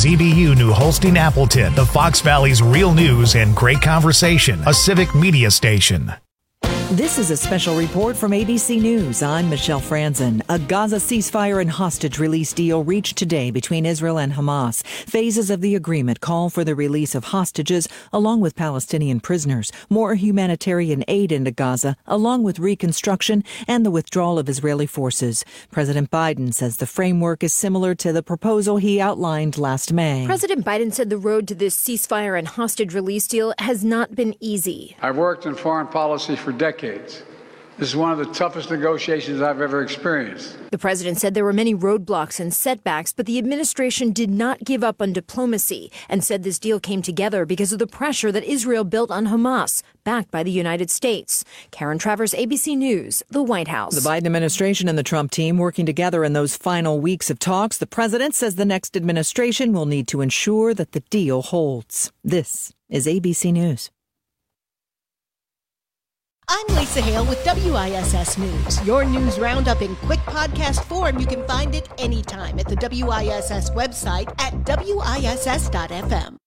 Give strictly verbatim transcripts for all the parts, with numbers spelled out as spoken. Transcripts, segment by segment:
Z B U New Holstein Appleton, the Fox Valley's real news and great conversation, a civic media station. This is a special report from A B C News. I'm Michelle Franzen. A Gaza ceasefire and hostage release deal reached today between Israel and Hamas. Phases of the agreement call for the release of hostages along with Palestinian prisoners, more humanitarian aid into Gaza, along with reconstruction and the withdrawal of Israeli forces. President Biden says the framework is similar to the proposal he outlined last May. President Biden said the road to this ceasefire and hostage release deal has not been easy. I've worked in foreign policy for decades. Decades. This is one of the toughest negotiations I've ever experienced. The president said there were many roadblocks and setbacks, but the administration did not give up on diplomacy and said this deal came together because of the pressure that Israel built on Hamas, backed by the United States. Karen Travers, A B C News, the White House. The Biden administration and the Trump team working together in those final weeks of talks. The president says the next administration will need to ensure that the deal holds. This is A B C News. I'm Lisa Hale with W I S S News. Your news roundup in quick podcast form. You can find it anytime at the W I S S website at W I S S dot F M.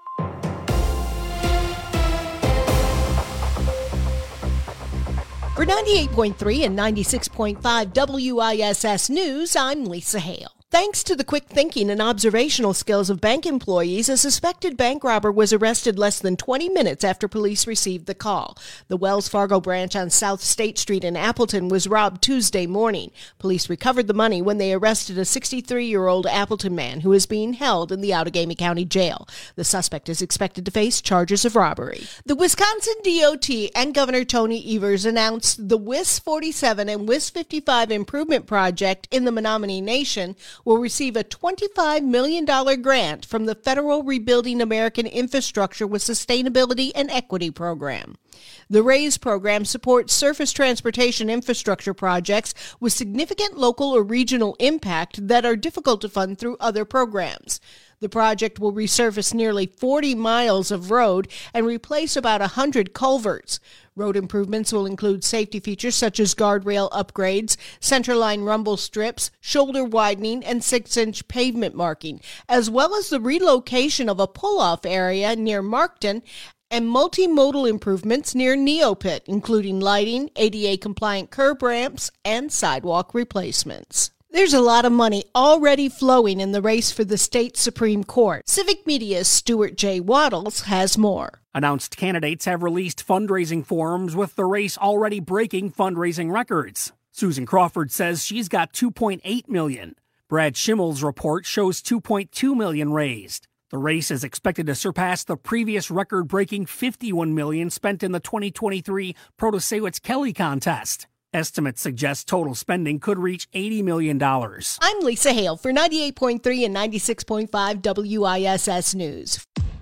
For ninety-eight point three and ninety-six point five W I S S News, I'm Lisa Hale. Thanks to the quick thinking and observational skills of bank employees, a suspected bank robber was arrested less than twenty minutes after police received the call. The Wells Fargo branch on South State Street in Appleton was robbed Tuesday morning. Police recovered the money when they arrested a sixty-three-year-old Appleton man who is being held in the Outagamie County Jail. The suspect is expected to face charges of robbery. The Wisconsin D O T and Governor Tony Evers announced the W I S forty-seven and W I S fifty-five improvement project in the Menominee Nation will receive a twenty-five million dollars grant from the Federal Rebuilding American Infrastructure with Sustainability and Equity Program. The RAISE program supports surface transportation infrastructure projects with significant local or regional impact that are difficult to fund through other programs. The project will resurface nearly forty miles of road and replace about one hundred culverts. Road improvements will include safety features such as guardrail upgrades, centerline rumble strips, shoulder widening, and six-inch pavement marking, as well as the relocation of a pull-off area near Markton and multimodal improvements near Neopit, including lighting, A D A-compliant curb ramps, and sidewalk replacements. There's a lot of money already flowing in the race for the state Supreme Court. Civic Media's Stuart J. Waddles has more. Announced candidates have released fundraising forms with the race already breaking fundraising records. Susan Crawford says she's got two point eight million dollars. Brad Schimmel's report shows two point two million dollars raised. The race is expected to surpass the previous record-breaking fifty-one million dollars spent in the twenty twenty-three Protasiewicz-Kelly contest. Estimates suggest total spending could reach eighty million dollars. I'm Lisa Hale for ninety-eight point three and ninety-six point five W I S S News.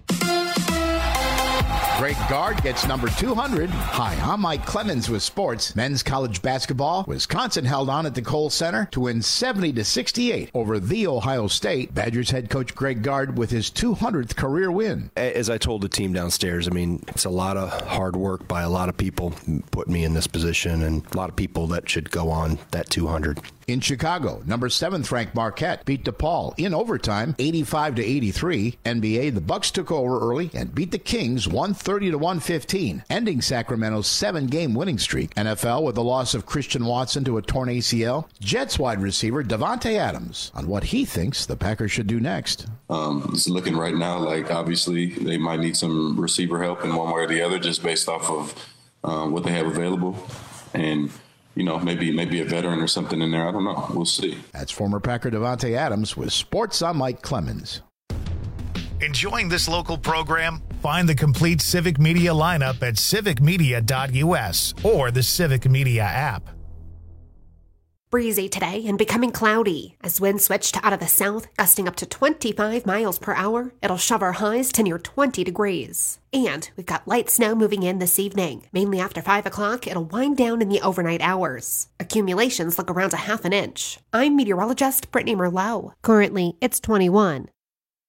Greg Gard gets number two hundred. Hi, I'm Mike Clemens with sports. Men's college basketball. Wisconsin held on at the Kohl Center to win seventy to sixty-eight over The Ohio State. Badgers head coach Greg Gard with his two hundredth career win. As I told the team downstairs, I mean, it's a lot of hard work by a lot of people put me in this position, and a lot of people that should go on that two hundred. In Chicago, number seventh ranked Marquette beat DePaul in overtime, eighty-five to eighty-three. N B A, the Bucks took over early and beat the Kings one thirty to one fifteen, ending Sacramento's seven-game winning streak. N F L with the loss of Christian Watson to a torn A C L. Jets wide receiver Davante Adams on what he thinks the Packers should do next. Um, it's looking right now like obviously they might need some receiver help in one way or the other, just based off of uh, what they have available, and you know, maybe maybe a veteran or something in there. I don't know. We'll see. That's former Packer Davante Adams with Sports. I'm Mike Clemens. Enjoying this local program? Find the complete Civic Media lineup at civic media dot U S or the Civic Media app. Breezy today and becoming cloudy. As winds switched out of the south, gusting up to twenty-five miles per hour, it'll shove our highs to near twenty degrees. And we've got light snow moving in this evening. Mainly after five o'clock, it'll wind down in the overnight hours. Accumulations look around a half an inch. I'm meteorologist Brittany Merlot. Currently, it's twenty-one.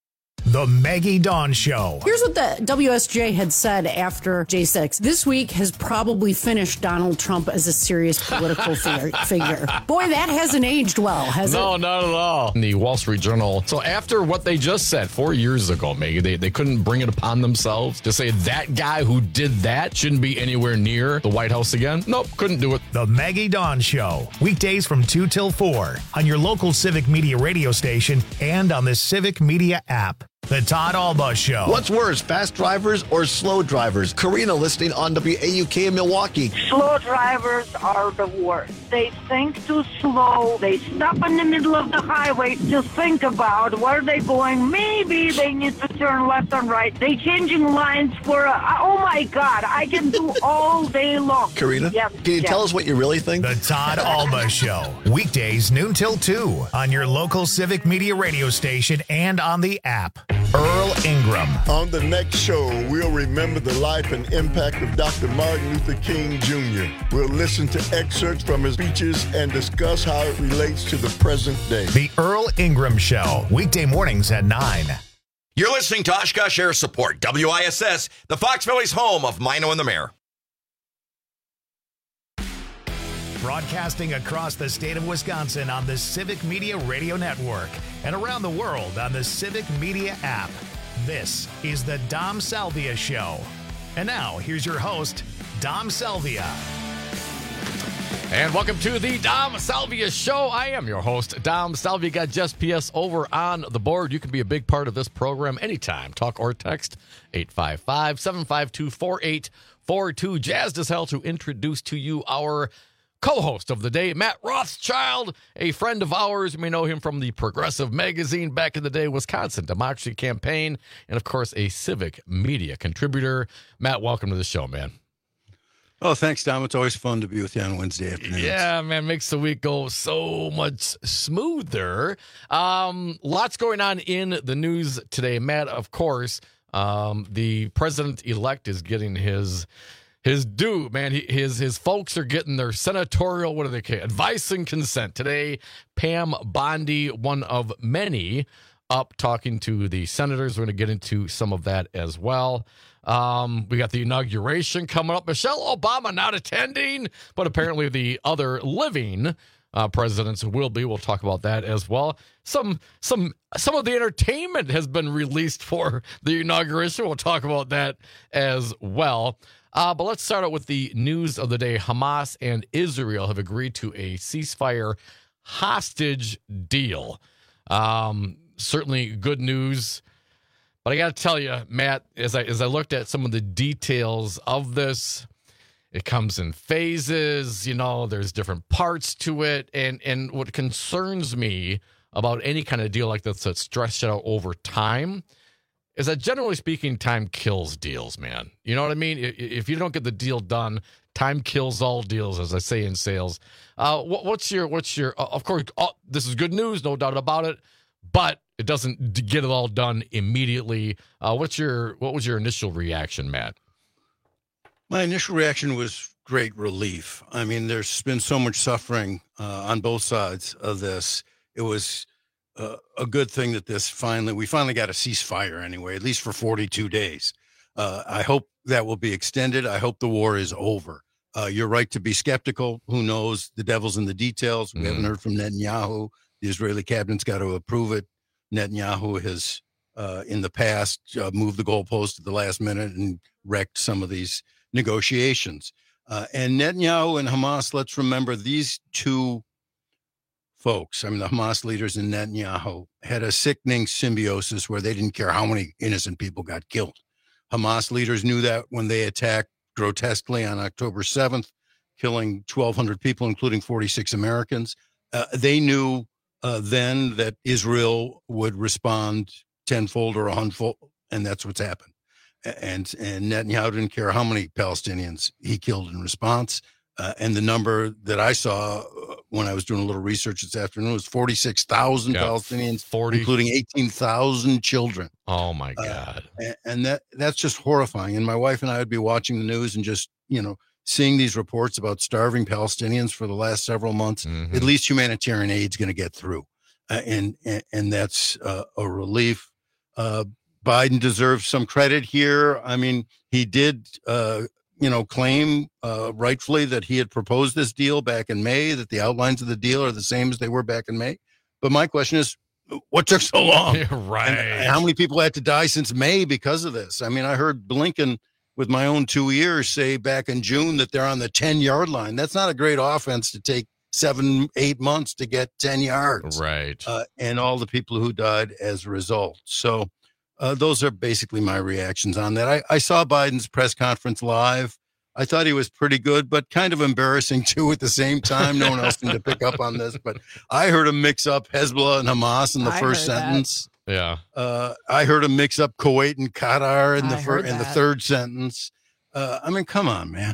The Maggie Dawn Show. Here's what the W S J had said after J six. This week has probably finished Donald Trump as a serious political figure. figure. Boy, that hasn't aged well, has no, it? No, not at all. The Wall Street Journal. So after what they just said four years ago, Maggie, they, they couldn't bring it upon themselves to say that guy who did that shouldn't be anywhere near the White House again. Nope, couldn't do it. The Maggie Dawn Show. Weekdays from two till four on your local Civic Media radio station and on the Civic Media app. The Todd Alba Show. What's worse, fast drivers or slow drivers? Karina listening on W A U K in Milwaukee. Slow drivers are the worst. They think too slow. They stop in the middle of the highway to think about where they're going. Maybe they need to turn left and right. They changing lines for, a, oh my God, I can do all day long. Karina, yes, can you yes. tell us what you really think? The Todd Alba Show. Weekdays noon till two on your local Civic Media radio station and on the app. Earl Ingram. On the next show, we'll remember the life and impact of Doctor Martin Luther King Junior We'll listen to excerpts from his speeches and discuss how it relates to the present day. The Earl Ingram Show. Weekday mornings at nine. You're listening to Oshkosh Air Support, W I S S, the Fox Valley's home of Mino and the Mayor. Broadcasting across the state of Wisconsin on the Civic Media Radio Network and around the world on the Civic Media app. This is the Dom Salvia Show. And now, here's your host, Dom Salvia. And welcome to the Dom Salvia Show. I am your host, Dom Salvia. Got Just P S over on the board. You can be a big part of this program anytime. Talk or text eight five five, seven five two, four eight four two. Jazzed as hell to introduce to you our co-host of the day, Matt Rothschild, a friend of ours. You may know him from the Progressive Magazine back in the day, Wisconsin Democracy Campaign, and of course, a Civic Media contributor. Matt, welcome to the show, man. Oh, thanks, Dom. It's always fun to be with you on Wednesday afternoons. Yeah, man, makes the week go so much smoother. Um, lots going on in the news today, Matt. Of course, um, the president-elect is getting his His due, man. He, his his folks are getting their senatorial, what do they call it? Advice and consent. Today, Pam Bondi, one of many, up talking to the senators. We're going to get into some of that as well. Um, we got the inauguration coming up. Michelle Obama not attending, but apparently the other living uh, presidents will be. We'll talk about that as well. Some some some of the entertainment has been released for the inauguration. We'll talk about that as well. Uh, but let's start out with the news of the day. Hamas and Israel have agreed to a ceasefire hostage deal. Um, certainly good news. But I got to tell you, Matt, as I as I looked at some of the details of this, it comes in phases. You know, there's different parts to it. And, and what concerns me about any kind of deal like this that's stretched out over time is that, generally speaking, time kills deals, man. You know what I mean? If you don't get the deal done, time kills all deals, as I say in sales. Uh, what's your, what's your, uh, of course, uh, this is good news, no doubt about it, but it doesn't get it all done immediately. Uh, what's your, what was your initial reaction, Matt? My initial reaction was great relief. I mean, there's been so much suffering uh, on both sides of this. It was Uh, a good thing that this finally, we finally got a ceasefire anyway, at least for forty-two days. Uh, I hope that will be extended. I hope the war is over. Uh, you're right to be skeptical. Who knows? The devil's in the details. We mm. haven't heard from Netanyahu. The Israeli cabinet's got to approve it. Netanyahu has, uh, in the past, uh, moved the goalpost at the last minute and wrecked some of these negotiations. Uh, and Netanyahu and Hamas, let's remember, these two folks, I mean, the Hamas leaders and Netanyahu had a sickening symbiosis where they didn't care how many innocent people got killed. Hamas leaders knew that when they attacked grotesquely on October seventh, killing twelve hundred people, including forty-six Americans. Uh, they knew uh, then that Israel would respond tenfold or a hundredfold, and that's what's happened. And, and Netanyahu didn't care how many Palestinians he killed in response. Uh, and the number that I saw when I was doing a little research this afternoon was forty-six thousand yeah, Palestinians, forty including eighteen thousand children. Oh, my God. Uh, and, and that that's just horrifying. And my wife and I would be watching the news and just, you know, seeing these reports about starving Palestinians for the last several months. Mm-hmm. At least humanitarian aid's going to get through. Uh, and, and and that's uh, a relief. Uh, Biden deserves some credit here. I mean, he did, uh, you know, claim uh, rightfully that he had proposed this deal back in May, that the outlines of the deal are the same as they were back in May. But my question is, what took so long? Right. And, and how many people had to die since May because of this? I mean, I heard Blinken with my own two ears say back in June that they're on the ten-yard line. That's not a great offense to take seven, eight months to get ten yards. Right. Uh, and all the people who died as a result. So uh, those are basically my reactions on that. I, I saw Biden's press conference live. I thought he was pretty good, but kind of embarrassing, too, at the same time. No one else seemed to pick up on this. But I heard him mix up Hezbollah and Hamas in the I first heard that. sentence. Yeah. Uh, I heard him mix up Kuwait and Qatar in the I fir- heard in the that. third sentence. Uh, I mean, come on, man.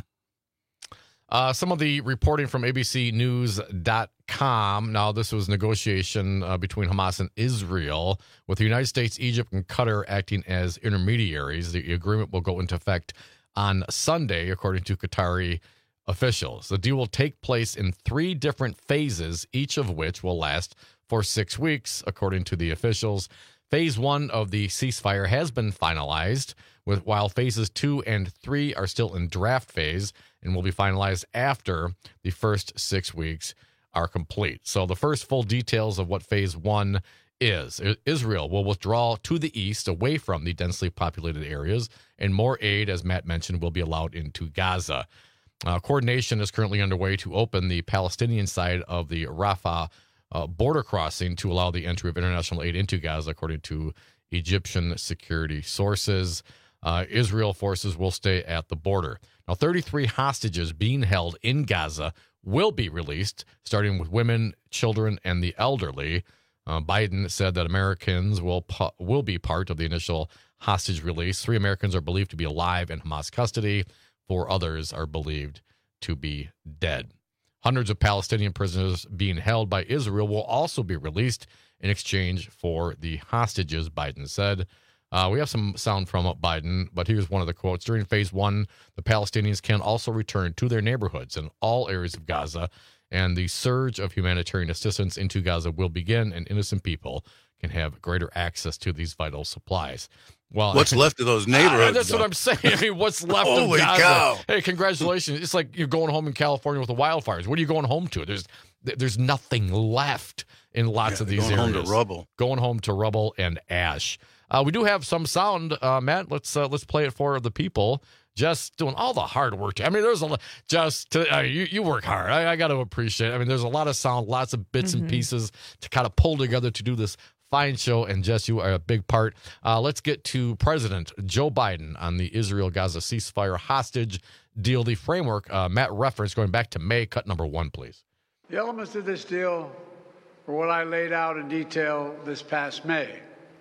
Uh, some of the reporting from A B C News dot com. Now, this was negotiation uh, between Hamas and Israel, with the United States, Egypt, and Qatar acting as intermediaries. The agreement will go into effect on Sunday, according to Qatari officials. The deal will take place in three different phases, each of which will last for six weeks, according to the officials. Phase one of the ceasefire has been finalized, with while phases two and three are still in draft phase and will be finalized after the first six weeks are complete. So the first full details of what phase one is. Israel will withdraw to the east, away from the densely populated areas, and more aid, as Matt mentioned, will be allowed into Gaza. Uh, coordination is currently underway to open the Palestinian side of the Rafah uh, border crossing to allow the entry of international aid into Gaza, according to Egyptian security sources. Uh, Israel forces will stay at the border. Now, thirty-three hostages being held in Gaza will be released, starting with women, children, and the elderly. Uh, Biden said that Americans will pu- will be part of the initial hostage release. Three Americans are believed to be alive in Hamas custody. Four others are believed to be dead. Hundreds of Palestinian prisoners being held by Israel will also be released in exchange for the hostages, Biden said. Uh, we have some sound from Biden, but here's one of the quotes. During phase one, the Palestinians can also return to their neighborhoods in all areas of Gaza, and the surge of humanitarian assistance into Gaza will begin, and innocent people can have greater access to these vital supplies. Well, What's left of those neighborhoods? Uh, that's though? what I'm saying. I mean, what's left Holy of Gaza? cow. Hey, congratulations. It's like you're going home in California with the wildfires. What are you going home to? There's there's nothing left in lots Yeah, of these going areas. home to rubble. Going home to rubble and ash. Uh, we do have some sound, uh, Matt. Let's uh, let's play it for the people. Just doing all the hard work. I mean, there's a lot. Just to, uh, you you work hard. I, I got to appreciate it. I mean, there's a lot of sound, lots of bits Mm-hmm. and pieces to kind of pull together to do this fine show. And Jess, you are a big part. Uh, let's get to President Joe Biden on the Israel-Gaza ceasefire hostage deal. The framework uh, Matt referenced going back to May. Cut number one, please. The elements of this deal were what I laid out in detail this past May,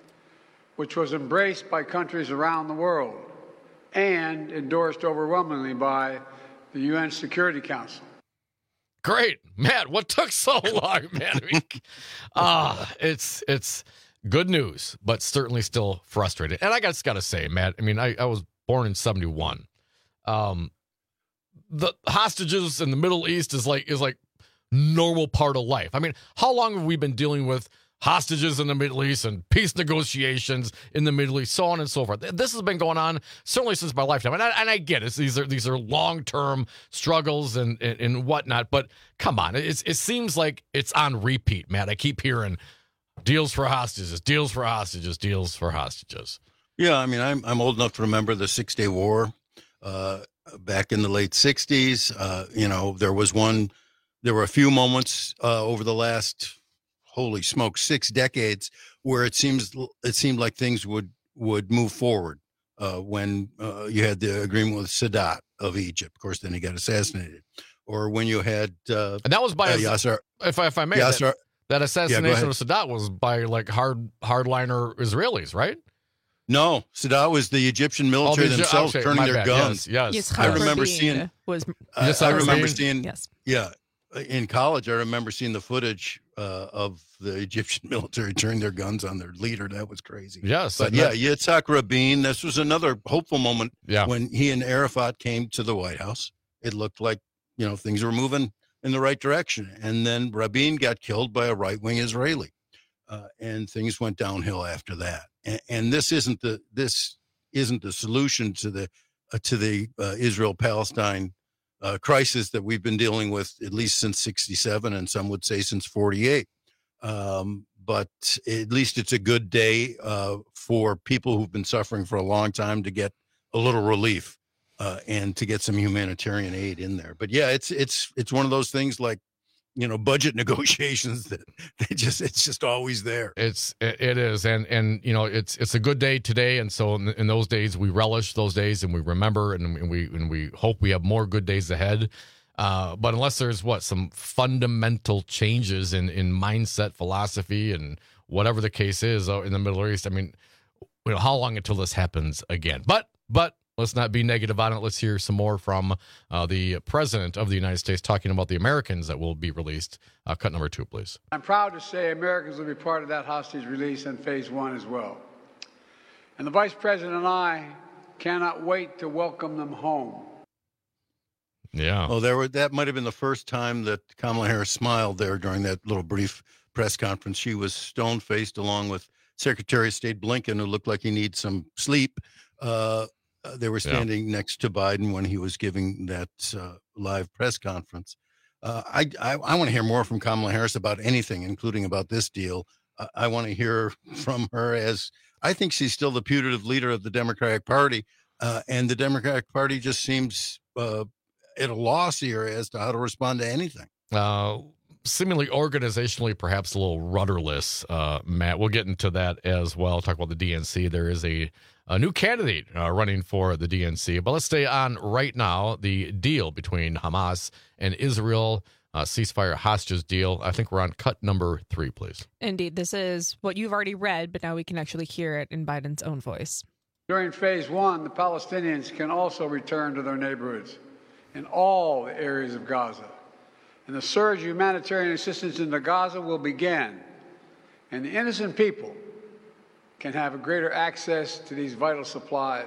which was embraced by countries around the world and endorsed overwhelmingly by the U N Security Council. Great, Matt. What took so long, man? I mean, uh, it's it's good news, but certainly still frustrating. And I just got to say, Matt. I mean, I, I was born in seventy-one. Um, the hostages in the Middle East is like is like normal part of life. I mean, how long have we been dealing with hostages in the Middle East and peace negotiations in the Middle East, so on and so forth? This has been going on certainly since my lifetime, and I, and I get it. These are these are long term struggles and, and and whatnot. But come on, it it seems like it's on repeat, Matt. I keep hearing deals for hostages, deals for hostages, deals for hostages. Yeah, I mean, I'm I'm old enough to remember the Six Day War uh, back in the late sixties. Uh, you know, there was one. There were a few moments uh, over the last, holy smoke, six decades where it seems it seemed like things would would move forward. Uh, when uh, you had the agreement with Sadat of Egypt, of course, then he got assassinated, or when you had uh, And that was by uh, a- Yasser. if I, if I may, Yasser, that, that Yeah, assassination go ahead. of Sadat was by like hard hardliner Israelis, right? No, Sadat was the Egyptian military Oh, the Egy- themselves okay, turning my their bad. guns. Yes, yes. I Yes. remember Rabin seeing. was I, Yes, I Rabin. remember seeing. yes. Yeah, in college, I remember seeing the footage uh, of the Egyptian military turning their guns on their leader. That was crazy. Yes, but and yeah, that- Yitzhak Rabin. This was another hopeful moment. Yeah. When he and Arafat came to the White House, it looked like you know things were moving in the right direction, and then Rabin got killed by a right-wing Israeli, uh, and things went downhill after that. and, and this isn't the this isn't the solution to the uh, to the uh, Israel-Palestine uh, crisis that we've been dealing with at least since sixty-seven, and some would say since forty-eight. Um, but at least it's a good day uh, for people who've been suffering for a long time to get a little relief uh, and to get some humanitarian aid in there. But yeah, it's it's it's one of those things like, you know, budget negotiations that they just it's just always there. It's it, it is, and and you know, it's it's a good day today, and so in, in those days we relish those days and we remember and, and we and we hope we have more good days ahead. Uh, but unless there's what some fundamental changes in, in mindset, philosophy, and whatever the case is uh, in the Middle East, I mean, you know, how long until this happens again? But but let's not be negative on it. Let's hear some more from uh, the President of the United States talking about the Americans that will be released. Uh, cut number two, please. I'm proud to say Americans will be part of that hostage release in phase one as well. And the Vice President and I cannot wait to welcome them home. Yeah. Oh, there were that might have been the first time that Kamala Harris smiled there during that little brief press conference. She was stone-faced along with Secretary of State Blinken, who looked like he needs some sleep. Uh, they were standing yeah. next to Biden when he was giving that uh, live press conference. Uh, I, I, I want to hear more from Kamala Harris about anything, including about this deal. Uh, I want to hear from her, as I think she's still the putative leader of the Democratic Party, uh, and the Democratic Party just seems uh, at a loss here as to how to respond to anything. Uh, seemingly organizationally, perhaps a little rudderless, uh, Matt. We'll get into that as well. Talk about the D N C. There is a, a new candidate uh, running for the D N C. But let's stay on right now. The deal between Hamas and Israel, uh, ceasefire hostages deal. I think we're on cut number three, please. Indeed. This is what you've already read, but now we can actually hear it in Biden's own voice. During phase one, the Palestinians can also return to their neighborhoods in all the areas of Gaza. And the surge of humanitarian assistance into Gaza will begin. And the innocent people can have a greater access to these vital supplies.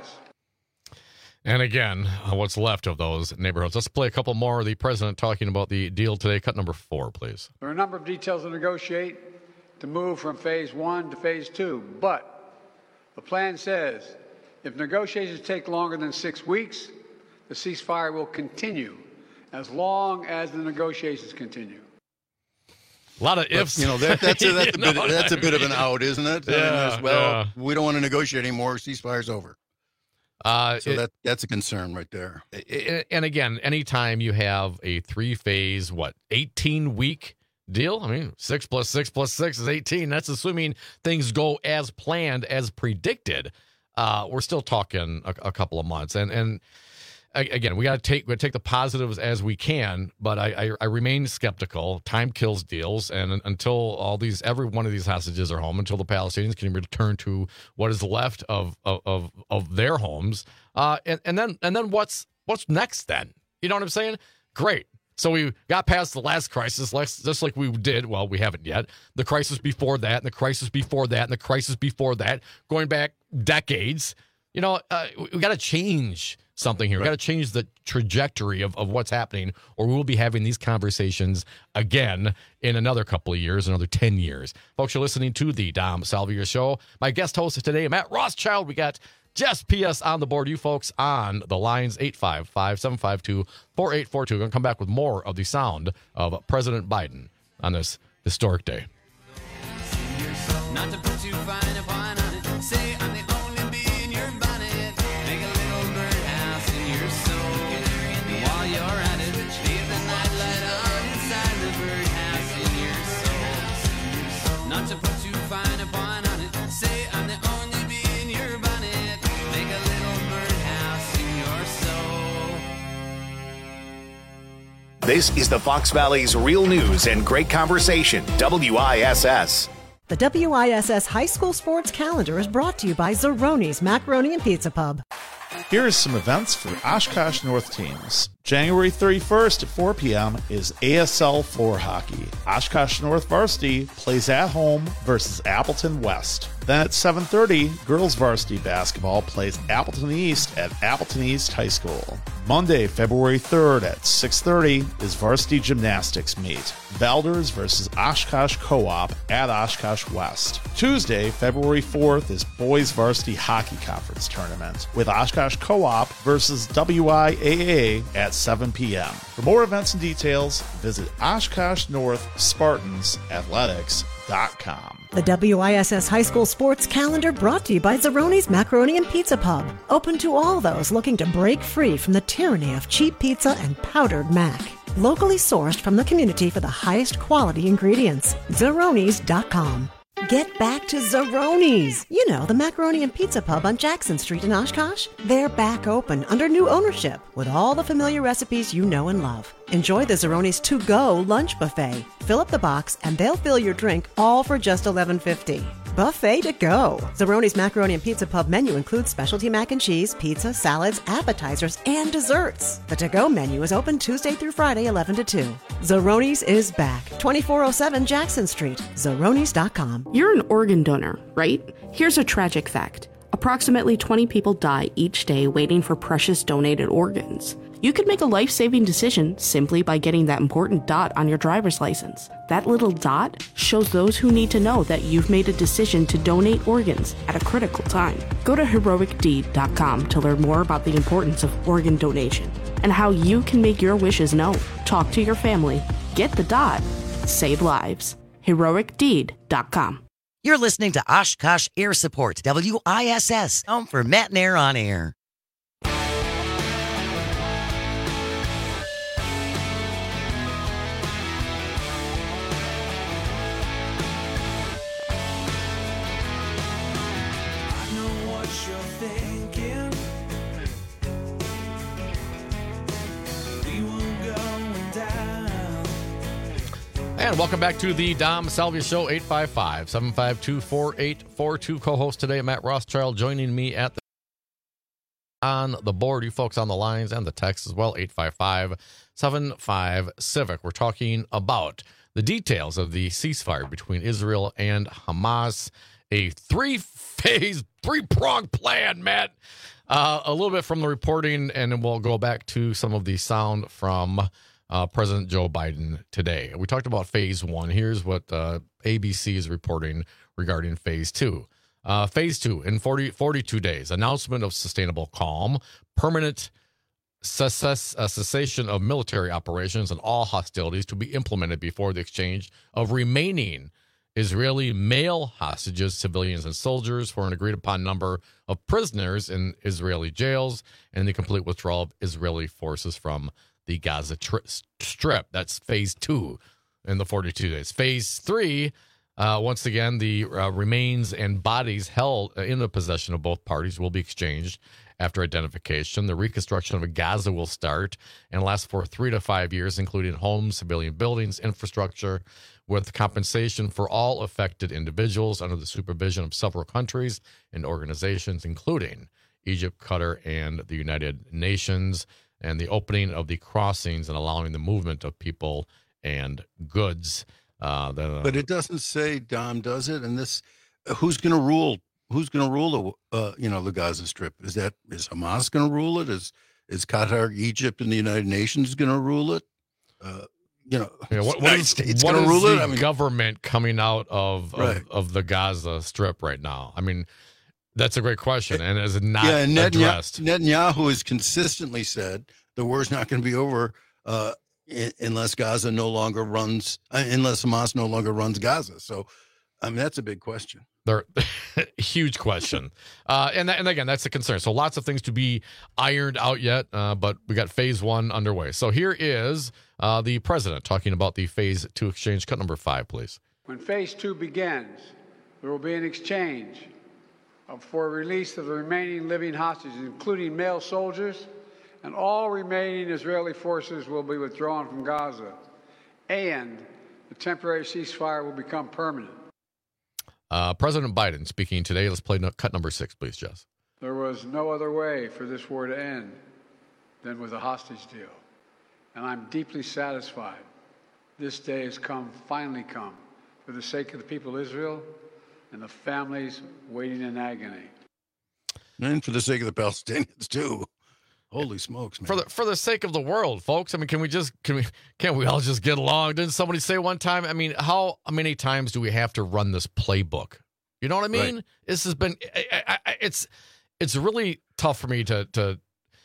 And again, what's left of those neighborhoods. Let's play a couple more of the president talking about the deal today. Cut number four, please. There are a number of details to negotiate to move from phase one to phase two. But the plan says if negotiations take longer than six weeks, the ceasefire will continue as long as the negotiations continue. A lot of ifs. But, you know, that, that's, a, that's, a bit, that's a bit of an out, isn't it? Yeah, I mean, well, yeah. we don't want to negotiate anymore. Ceasefire's over. Uh, so it, that that's a concern right there. And again, anytime you have a three-phase, what, eighteen-week deal? I mean, six plus six plus six is eighteen. That's assuming things go as planned, as predicted. Uh, we're still talking a, a couple of months. And, and again, we got to take we gotta take the positives as we can, but I, I, I remain skeptical. Time kills deals, and until all these, every one of these hostages are home, until the Palestinians can return to what is left of of of, of their homes, uh, and and then and then what's what's next? Then you know what I'm saying? Great. So we got past the last crisis, just like we did. Well, we haven't yet. The crisis before that, and the crisis before that, and the crisis before that, going back decades. You know, uh, we got to change something here. Right. We got to change the trajectory of, of what's happening, or we will be having these conversations again in another couple of years, another ten years. Folks, you're listening to the Dom Salvia Show. My guest host today, Matt Rothschild. We got Jess P S on the board. You folks on the lines, eight five five, seven five two, four eight four two. We're going to come back with more of the sound of President Biden on this historic day. Not to put too fine a pine on it. Say I'm the only bee in your bonnet. Make a little birdhouse in your soul. While you're at it, leave the nightlight on inside the birdhouse in your soul. Not to put too fine a pine on it. Say I'm the only bee in your bonnet. Make a little birdhouse in your soul. This is the Fox Valley's Real News and Great Conversation, W I S S. The W I S S High School Sports Calendar is brought to you by Zeroni's Macaroni and Pizza Pub. Here are some events for Oshkosh North teams. January thirty-first at four p.m. is A S L floor hockey. Oshkosh North varsity plays at home versus Appleton West. Then at seven thirty, girls varsity basketball plays Appleton East at Appleton East High School. Monday, February third at six thirty is varsity gymnastics meet. Valders versus Oshkosh Co-op at Oshkosh West. Tuesday, February fourth is boys varsity hockey conference tournament with Oshkosh Co-op versus W I A A at seven p.m. For more events and details, visit Oshkosh North Spartans Athletics dot com. The W I S S High School Sports Calendar brought to you by Zeroni's Macaroni and Pizza Pub. Open to all those looking to break free from the tyranny of cheap pizza and powdered mac. Locally sourced from the community for the highest quality ingredients. Zeronis dot com. Get back to Zeroni's. You know, the macaroni and pizza pub on Jackson Street in Oshkosh. They're back open under new ownership with all the familiar recipes you know and love. Enjoy the Zeroni's to-go lunch buffet. Fill up the box and they'll fill your drink all for just eleven fifty. Buffet to go. Zeroni's Macaroni and Pizza Pub menu includes specialty mac and cheese, pizza, salads, appetizers, and desserts. The to-go menu is open Tuesday through Friday, eleven to two. Zeroni's is back. twenty-four oh seven Jackson Street. Zeronis dot com. You're an organ donor, right? Here's a tragic fact. Approximately twenty people die each day waiting for precious donated organs. You could make a life-saving decision simply by getting that important dot on your driver's license. That little dot shows those who need to know that you've made a decision to donate organs at a critical time. Go to heroic deed dot com to learn more about the importance of organ donation and how you can make your wishes known. Talk to your family. Get the dot. Save lives. heroic deed dot com. You're listening to Oshkosh Air Support, W I S S, home for Matt and Air on Air. And welcome back to the Dom Salvia Show, eight five five, seven five two, four eight four two. Co-host today, Matt Rothschild, joining me at the on the board. You folks on the lines and the text as well, eight five five, seven five, Civic. We're talking about the details of the ceasefire between Israel and Hamas, a three-phase, three-pronged plan, Matt. Uh, a little bit from the reporting, and then we'll go back to some of the sound from Uh, President Joe Biden today. We talked about phase one. Here's what uh, A B C is reporting regarding phase two. Uh, phase two, in forty, forty-two days, announcement of sustainable calm, permanent cess- uh, cessation of military operations and all hostilities to be implemented before the exchange of remaining Israeli male hostages, civilians, and soldiers for an agreed-upon number of prisoners in Israeli jails and the complete withdrawal of Israeli forces from the Gaza tri- Strip. That's phase two in the forty-two days. Phase three, uh, once again, the uh, remains and bodies held in the possession of both parties will be exchanged after identification. The reconstruction of Gaza will start and last for three to five years, including homes, civilian buildings, infrastructure, with compensation for all affected individuals under the supervision of several countries and organizations, including Egypt, Qatar, and the United Nations, and the opening of the crossings and allowing the movement of people and goods. Uh, that, uh, but it doesn't say, Dom, does it? And this, who's going to rule? Who's going to rule the, uh, you know, the Gaza Strip? Is that is Hamas going to rule it? Is is Qatar, Egypt, and the United Nations going to rule it? Uh, you know, yeah, what, what United is, States what going to is rule the it? I mean, government coming out of, right. of of the Gaza Strip right now? I mean, that's a great question, and is it not yeah, and Netanyahu, addressed? Netanyahu has consistently said the war's not going to be over uh, in, unless Gaza no longer runs, uh, unless Hamas no longer runs Gaza. So, I mean, that's a big question. They're huge question. Uh, and, that, and again, that's the concern. So lots of things to be ironed out yet, uh, but we got phase one underway. So here is uh, the president talking about the phase two exchange. Cut number five, please. When phase two begins, there will be an exchange for release of the remaining living hostages, including male soldiers, and all remaining Israeli forces will be withdrawn from Gaza, and the temporary ceasefire will become permanent. Uh, President Biden speaking today. Let's play no, cut number six, please, Jess. There was no other way for this war to end than with a hostage deal, and I'm deeply satisfied this day has come, finally come, for the sake of the people of Israel, and the families waiting in agony. And for the sake of the Palestinians, too. Holy smokes, man. For the for the sake of the world, folks. I mean, can we just can we can't we all just get along? Didn't somebody say one time? I mean, how many times do we have to run this playbook? You know what I mean? Right. This has been I, I, it's it's really tough for me to to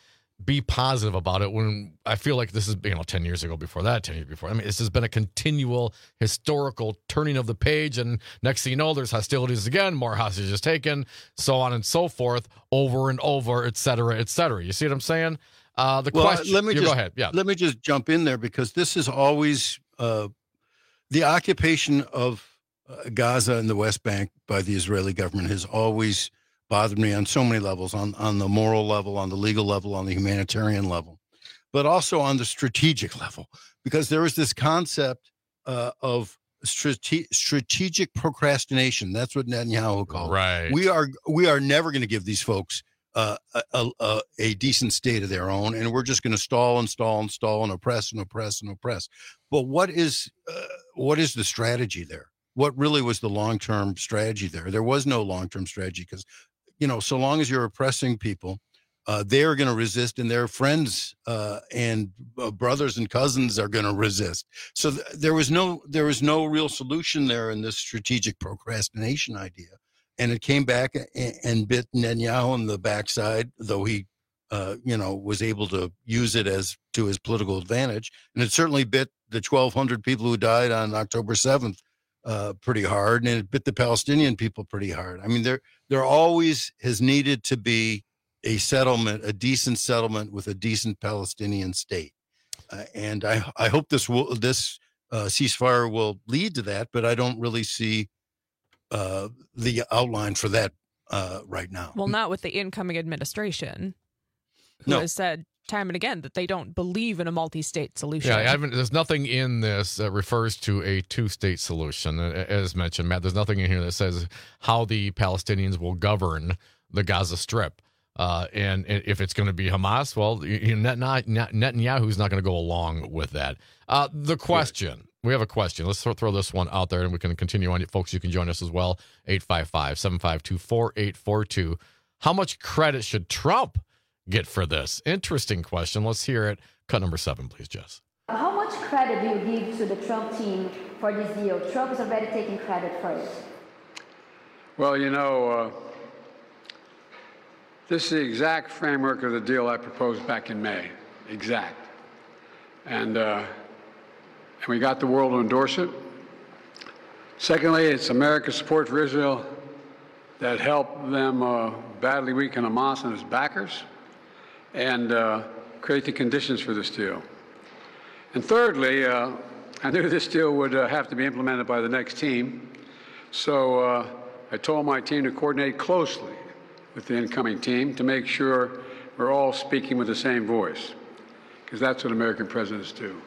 be positive about it when I feel like this is, you know, ten years ago before that, ten years before. I mean, this has been a continual historical turning of the page, and next thing you know, there's hostilities again, more hostages taken, so on and so forth, over and over, et cetera, et cetera. You see what I'm saying? Uh, the well, question, let me you just, go ahead. Yeah. Let me just jump in there, because this is always uh, the occupation of uh, Gaza and the West Bank by the Israeli government has always bothered me on so many levels, on, on the moral level, on the legal level, on the humanitarian level, but also on the strategic level, because there is this concept uh, of strate- strategic procrastination. That's what Netanyahu called it. Right. We are, we are never going to give these folks uh, a, a, a decent state of their own, and we're just going to stall and stall and stall and oppress and oppress and oppress. But what is, uh, what is the strategy there? What really was the long-term strategy there? There was no long-term strategy, because, you know, so long as you're oppressing people, uh, they're going to resist, and their friends uh, and uh, brothers and cousins are going to resist. So th- there was no there was no real solution there in this strategic procrastination idea, and it came back and, and bit Netanyahu in the backside, though he, uh, you know, was able to use it as to his political advantage, and it certainly bit the twelve hundred people who died on October seventh. Uh, pretty hard, and it bit the Palestinian people pretty hard. I mean, there there always has needed to be a settlement, a decent settlement with a decent Palestinian state, uh, and I I hope this will this uh, ceasefire will lead to that, but I don't really see uh, the outline for that uh, right now. Well, not with the incoming administration, who No. has said time and again that they don't believe in a multi-state solution. Yeah, I haven't, there's nothing in this that refers to a two-state solution. Uh, As mentioned, Matt, there's nothing in here that says how the Palestinians will govern the Gaza Strip. Uh, and, and if it's going to be Hamas, well, you know, Net, Net, Netanyahu's not going to go along with that. Uh, the question, we have a question. Let's throw, throw this one out there, and we can continue on. Folks, you can join us as well, eight five five, seven five two, four eight four two. How much credit should Trump get for this? Interesting question. Let's hear it. Cut number seven, please, Jess. How much credit do you give to the Trump team for this deal? Trump is already taking credit for it. Well, you know, uh, this is the exact framework of the deal I proposed back in May. Exact. And, uh, and we got the world to endorse it. Secondly, it's America's support for Israel that helped them uh, badly weaken Hamas and its backers, and uh, create the conditions for this deal. And thirdly, uh, I knew this deal would uh, have to be implemented by the next team, so uh, I told my team to coordinate closely with the incoming team to make sure we're all speaking with the same voice, because that's what American presidents do.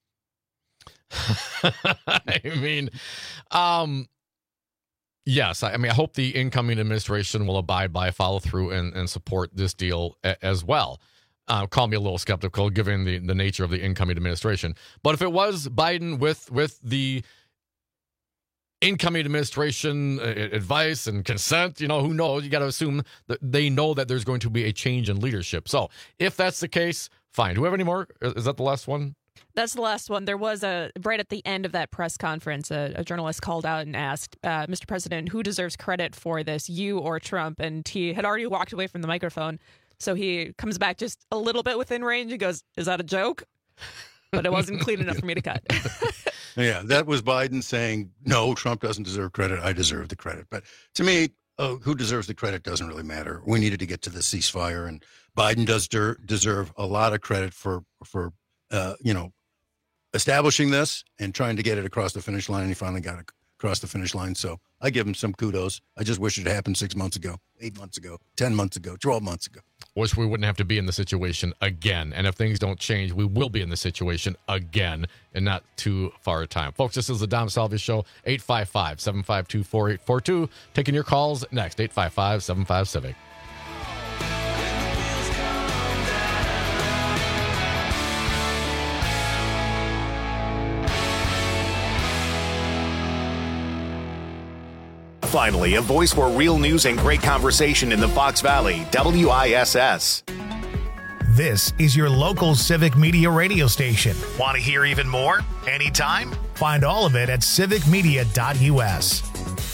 I mean, um, yes, I, I mean, I hope the incoming administration will abide by, follow through, and, and support this deal a, as well. Uh, call me a little skeptical given the, the nature of the incoming administration. But if it was Biden with with the incoming administration uh, advice and consent, you know, who knows? You got to assume that they know that there's going to be a change in leadership. So if that's the case, fine. Do we have any more? Is that the last one? That's the last one. There was a, right at the end of that press conference, a, a journalist called out and asked, uh, Mister President, who deserves credit for this, you or Trump? And he had already walked away from the microphone. So he comes back just a little bit within range and goes, is that a joke? But it wasn't clean enough for me to cut. Yeah, that was Biden saying, no, Trump doesn't deserve credit. I deserve the credit. But to me, uh, who deserves the credit doesn't really matter. We needed to get to the ceasefire, and Biden does der- deserve a lot of credit for, for uh, you know, establishing this and trying to get it across the finish line. And he finally got it across the finish line. So I give him some kudos. I just wish it had happened six months ago, eight months ago, ten months ago, twelve months ago. Wish we wouldn't have to be in the situation again. And if things don't change, we will be in the situation again in not too far a time. Folks, this is the Dom Salvia Show, eight five five, seven five two, four eight four two. Taking your calls next, eight five five, seven five, Civic. finally, a voice for real news and great conversation in the Fox Valley, W I S S. This is your local Civic Media radio station. Want to hear even more? Anytime? Find all of it at civic media dot U S.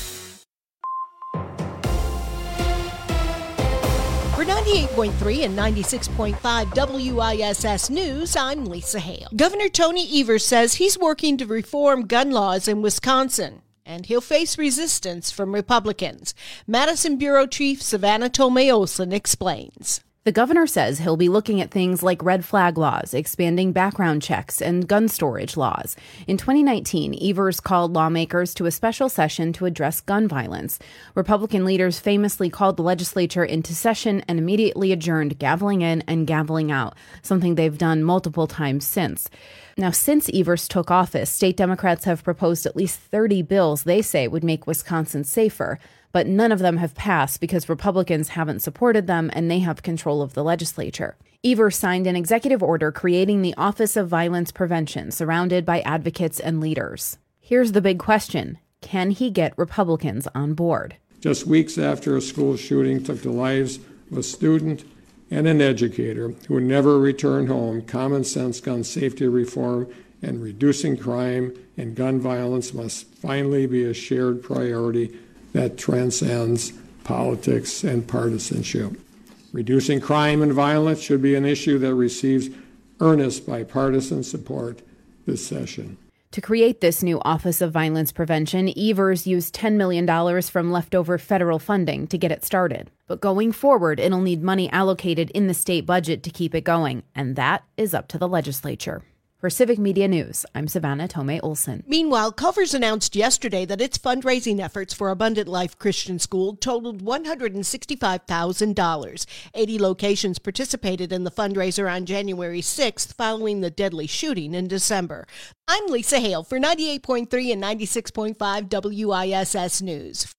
For ninety-eight point three and ninety-six point five W I S S News, I'm Lisa Hale. Governor Tony Evers says he's working to reform gun laws in Wisconsin, and he'll face resistance from Republicans. Madison Bureau Chief Savannah Tomei Olson explains. The governor says he'll be looking at things like red flag laws, expanding background checks, and gun storage laws. In twenty nineteen, Evers called lawmakers to a special session to address gun violence. Republican leaders famously called the legislature into session and immediately adjourned, gaveling in and gaveling out, something they've done multiple times since. Now, since Evers took office, state Democrats have proposed at least thirty bills they say would make Wisconsin safer. But none of them have passed because Republicans haven't supported them and they have control of the legislature. Evers signed an executive order creating the Office of Violence Prevention, surrounded by advocates and leaders. Here's the big question. Can he get Republicans on board? Just weeks after a school shooting took the lives of a student and an educator who never returned home, common sense gun safety reform and reducing crime and gun violence must finally be a shared priority that transcends politics and partisanship. Reducing crime and violence should be an issue that receives earnest bipartisan support this session. To create this new Office of Violence Prevention, Evers used ten million dollars from leftover federal funding to get it started. But going forward, it'll need money allocated in the state budget to keep it going, and that is up to the legislature. For Civic Media News, I'm Savannah Tomei Olson. Meanwhile, Culver's announced yesterday that its fundraising efforts for Abundant Life Christian School totaled one hundred sixty-five thousand dollars. eighty locations participated in the fundraiser on January sixth following the deadly shooting in December. I'm Lisa Hale for ninety-eight point three and ninety-six point five W I S S News.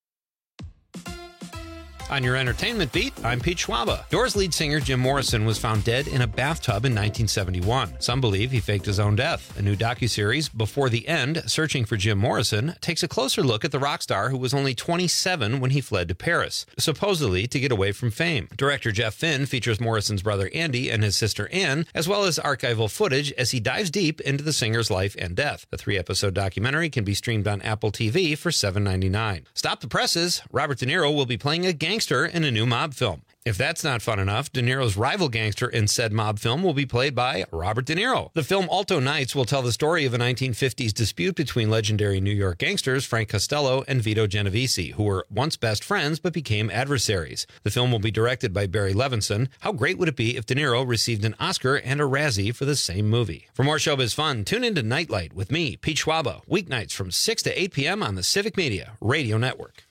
On your entertainment beat, I'm Pete Schwaba. Doors lead singer Jim Morrison was found dead in a bathtub in nineteen seventy-one. Some believe he faked his own death. A new docuseries, Before the End, Searching for Jim Morrison, takes a closer look at the rock star who was only twenty-seven when he fled to Paris, supposedly to get away from fame. Director Jeff Finn features Morrison's brother Andy and his sister Ann, as well as archival footage as he dives deep into the singer's life and death. The three-episode documentary can be streamed on Apple T V for seven dollars and ninety-nine cents. Stop the presses! Robert De Niro will be playing a gangster in a new mob film. If that's not fun enough, De Niro's rival gangster in said mob film will be played by Robert De Niro. The film Alto Nights will tell the story of a nineteen fifties dispute between legendary New York gangsters Frank Costello and Vito Genovese, who were once best friends but became adversaries. The film will be directed by Barry Levinson. How great would it be if De Niro received an Oscar and a Razzie for the same movie? For more showbiz fun, tune into Nightlight with me, Pete Schwaba, weeknights from six to eight p.m. on the Civic Media Radio Network.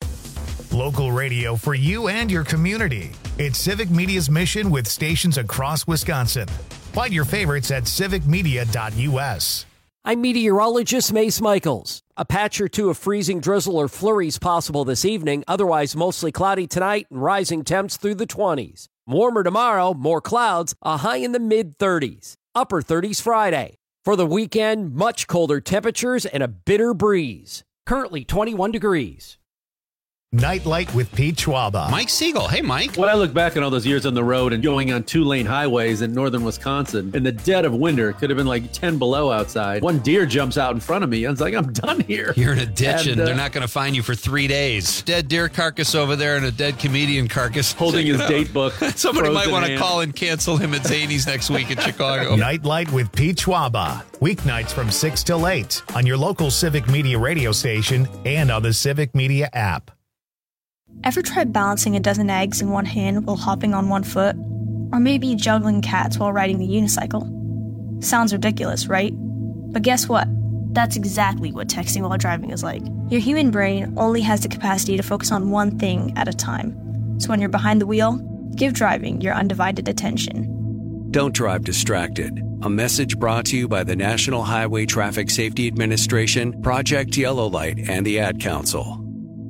Local radio for you and your community. It's Civic Media's mission with stations across Wisconsin. Find your favorites at civic media dot U S. I'm meteorologist Mace Michaels. A patch or two of freezing drizzle or flurries possible this evening, otherwise mostly cloudy tonight and rising temps through the twenties. Warmer tomorrow, more clouds, a high in the mid-thirties. Upper thirties Friday. For the weekend, much colder temperatures and a bitter breeze. Currently twenty-one degrees. Nightlight with Pete Schwaba. Mike Siegel. Hey, Mike. When I look back on all those years on the road and going on two-lane highways in northern Wisconsin, in the dead of winter, it could have been like ten below outside. One deer jumps out in front of me. I was like, I'm done here. You're in a ditch, and, and uh, they're not going to find you for three days. Dead deer carcass over there and a dead comedian carcass. Holding his date book. Somebody might want to call and cancel him at Zany's next week in Chicago. Nightlight with Pete Schwaba. Weeknights from six till eight on your local Civic Media radio station and on the Civic Media app. Ever tried balancing a dozen eggs in one hand while hopping on one foot? Or maybe juggling cats while riding the unicycle? Sounds ridiculous, right? But guess what? That's exactly what texting while driving is like. Your human brain only has the capacity to focus on one thing at a time. So when you're behind the wheel, give driving your undivided attention. Don't drive distracted. A message brought to you by the National Highway Traffic Safety Administration, Project Yellow Light, and the Ad Council.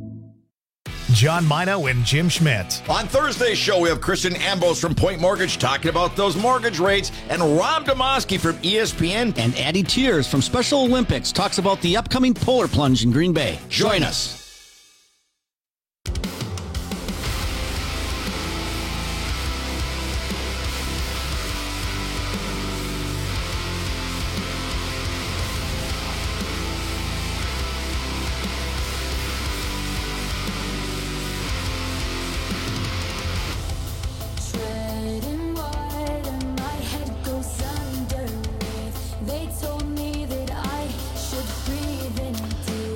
John Mino and Jim Schmidt. On Thursday's show, we have Kristen Ambos from Point Mortgage talking about those mortgage rates, and Rob Demoski from E S P N. And Addie Tears from Special Olympics talks about the upcoming polar plunge in Green Bay. Join us.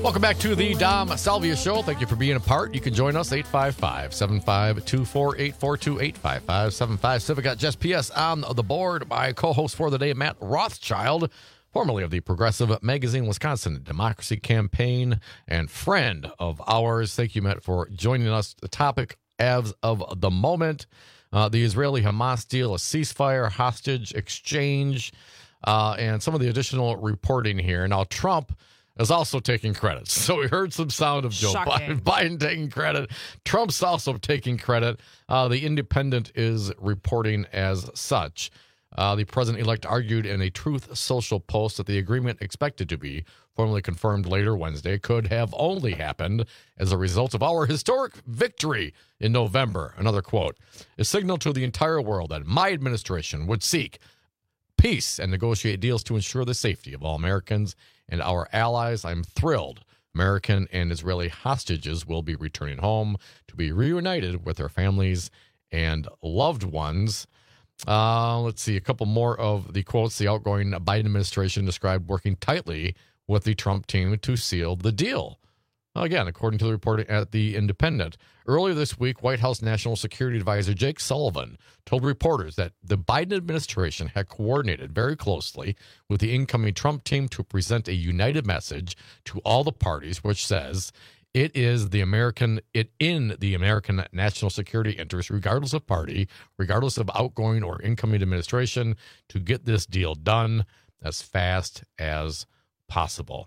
Welcome back to the Dom Salvia Show. Thank you for being a part. You can join us, eight five five, seven five two, four eight four two, eight five five, seven five Civic. Got Jess P S on the board. My co-host for the day, Matt Rothschild, formerly of the Progressive Magazine Wisconsin Democracy Campaign and friend of ours. Thank you, Matt, for joining us. The topic as of the moment, uh, the Israeli-Hamas deal, a ceasefire, hostage exchange, uh, and some of the additional reporting here. Now, Trump is also taking credit. So we heard some sound of Joe Biden, Biden taking credit. Trump's also taking credit. Uh, the Independent is reporting as such. Uh, the president-elect argued in a Truth Social post that the agreement expected to be formally confirmed later Wednesday could have only happened as a result of our historic victory in November. Another quote, a signal to the entire world that my administration would seek peace and negotiate deals to ensure the safety of all Americans and our allies. I'm thrilled American and Israeli hostages will be returning home to be reunited with their families and loved ones. Uh, let's see, a couple more of the quotes. The outgoing Biden administration described working tightly with the Trump team to seal the deal. Again, according to the report at The Independent. Earlier this week, White House National Security Advisor Jake Sullivan told reporters that the Biden administration had coordinated very closely with the incoming Trump team to present a united message to all the parties, which says it is the American, it in the American national security interest, regardless of party, regardless of outgoing or incoming administration, to get this deal done as fast as possible.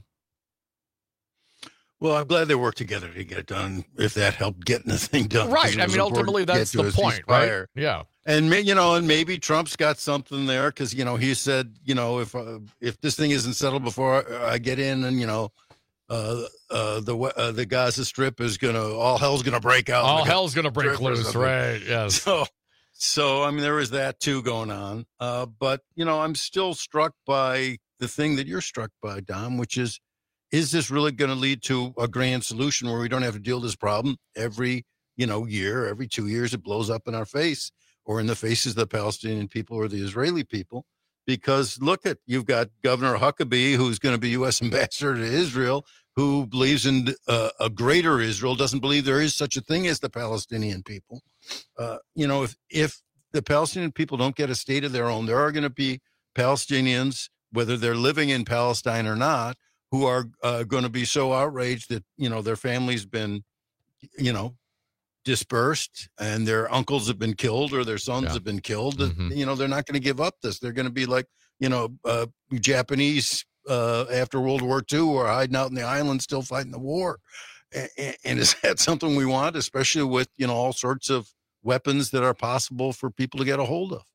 Well, I'm glad they worked together to get it done, if that helped getting the thing done. Right. I mean, ultimately, that's the point, right? Yeah. And, you know, and maybe Trump's got something there because, you know, he said, you know, if uh, if this thing isn't settled before I get in and, you know, uh, uh, the uh, the Gaza Strip is going to, all hell's going to break out. All hell's going to break loose, right? Yes. So, so, I mean, there is that, too, going on. Uh, but, you know, I'm still struck by the thing that you're struck by, Dom, which is, is this really going to lead to a grand solution where we don't have to deal with this problem every, you know, year, every two years it blows up in our face or in the faces of the Palestinian people or the Israeli people? Because look at, you've got Governor Huckabee, who's going to be U S ambassador to Israel, who believes in uh, a greater Israel, doesn't believe there is such a thing as the Palestinian people. Uh, you know, if, if the Palestinian people don't get a state of their own, there are going to be Palestinians, whether they're living in Palestine or not, who are uh, going to be so outraged that, you know, their family's been, you know, dispersed and their uncles have been killed or their sons yeah. have been killed. Mm-hmm. You know, they're not going to give up this. They're going to be like, you know, uh, Japanese uh, after World War Two who are hiding out in the islands still fighting the war. And, and is that something we want, especially with, you know, all sorts of weapons that are possible for people to get a hold of?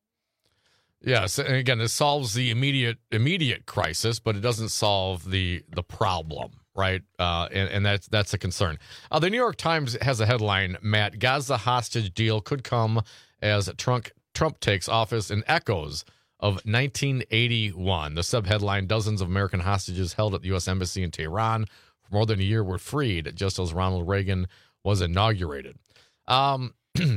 Yes, and again, it solves the immediate immediate crisis, but it doesn't solve the the problem, right? Uh, and, and that's that's a concern. Uh, the New York Times has a headline, Matt, Gaza hostage deal could come as Trump, Trump takes office in echoes of nineteen eighty-one. The subheadline, dozens of American hostages held at the U S Embassy in Tehran for more than a year were freed, just as Ronald Reagan was inaugurated. Um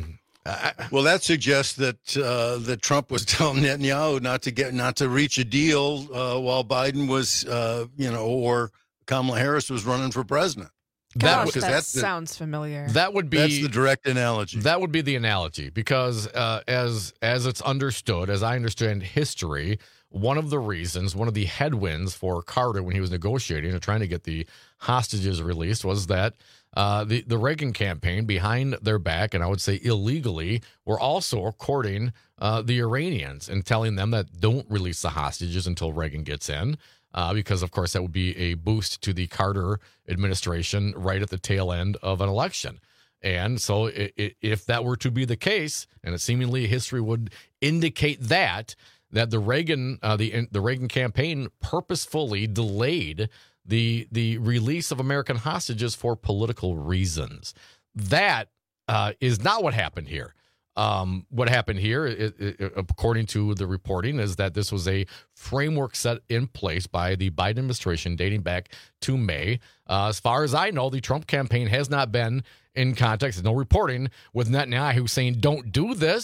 Well, that suggests that uh, that Trump was telling Netanyahu not to get not to reach a deal uh, while Biden was, uh, you know, or Kamala Harris was running for president. Gosh, that, that that's sounds the, familiar. That would be that's the direct analogy. That would be the analogy because uh, as as it's understood, as I understand history, one of the reasons, one of the headwinds for Carter when he was negotiating and trying to get the hostages released was that uh, the, the Reagan campaign, behind their back, and I would say illegally, were also courting uh, the Iranians and telling them that don't release the hostages until Reagan gets in, uh, because, of course, that would be a boost to the Carter administration right at the tail end of an election. And so it, it, if that were to be the case, and it seemingly history would indicate that, that the Reagan uh, the the Reagan campaign purposefully delayed the the release of American hostages for political reasons. That uh, is not what happened here. Um, what happened here, it, it, according to the reporting, is that this was a framework set in place by the Biden administration dating back to May. Uh, as far as I know, the Trump campaign has not been in contact. There's no reporting with Netanyahu saying, don't do this.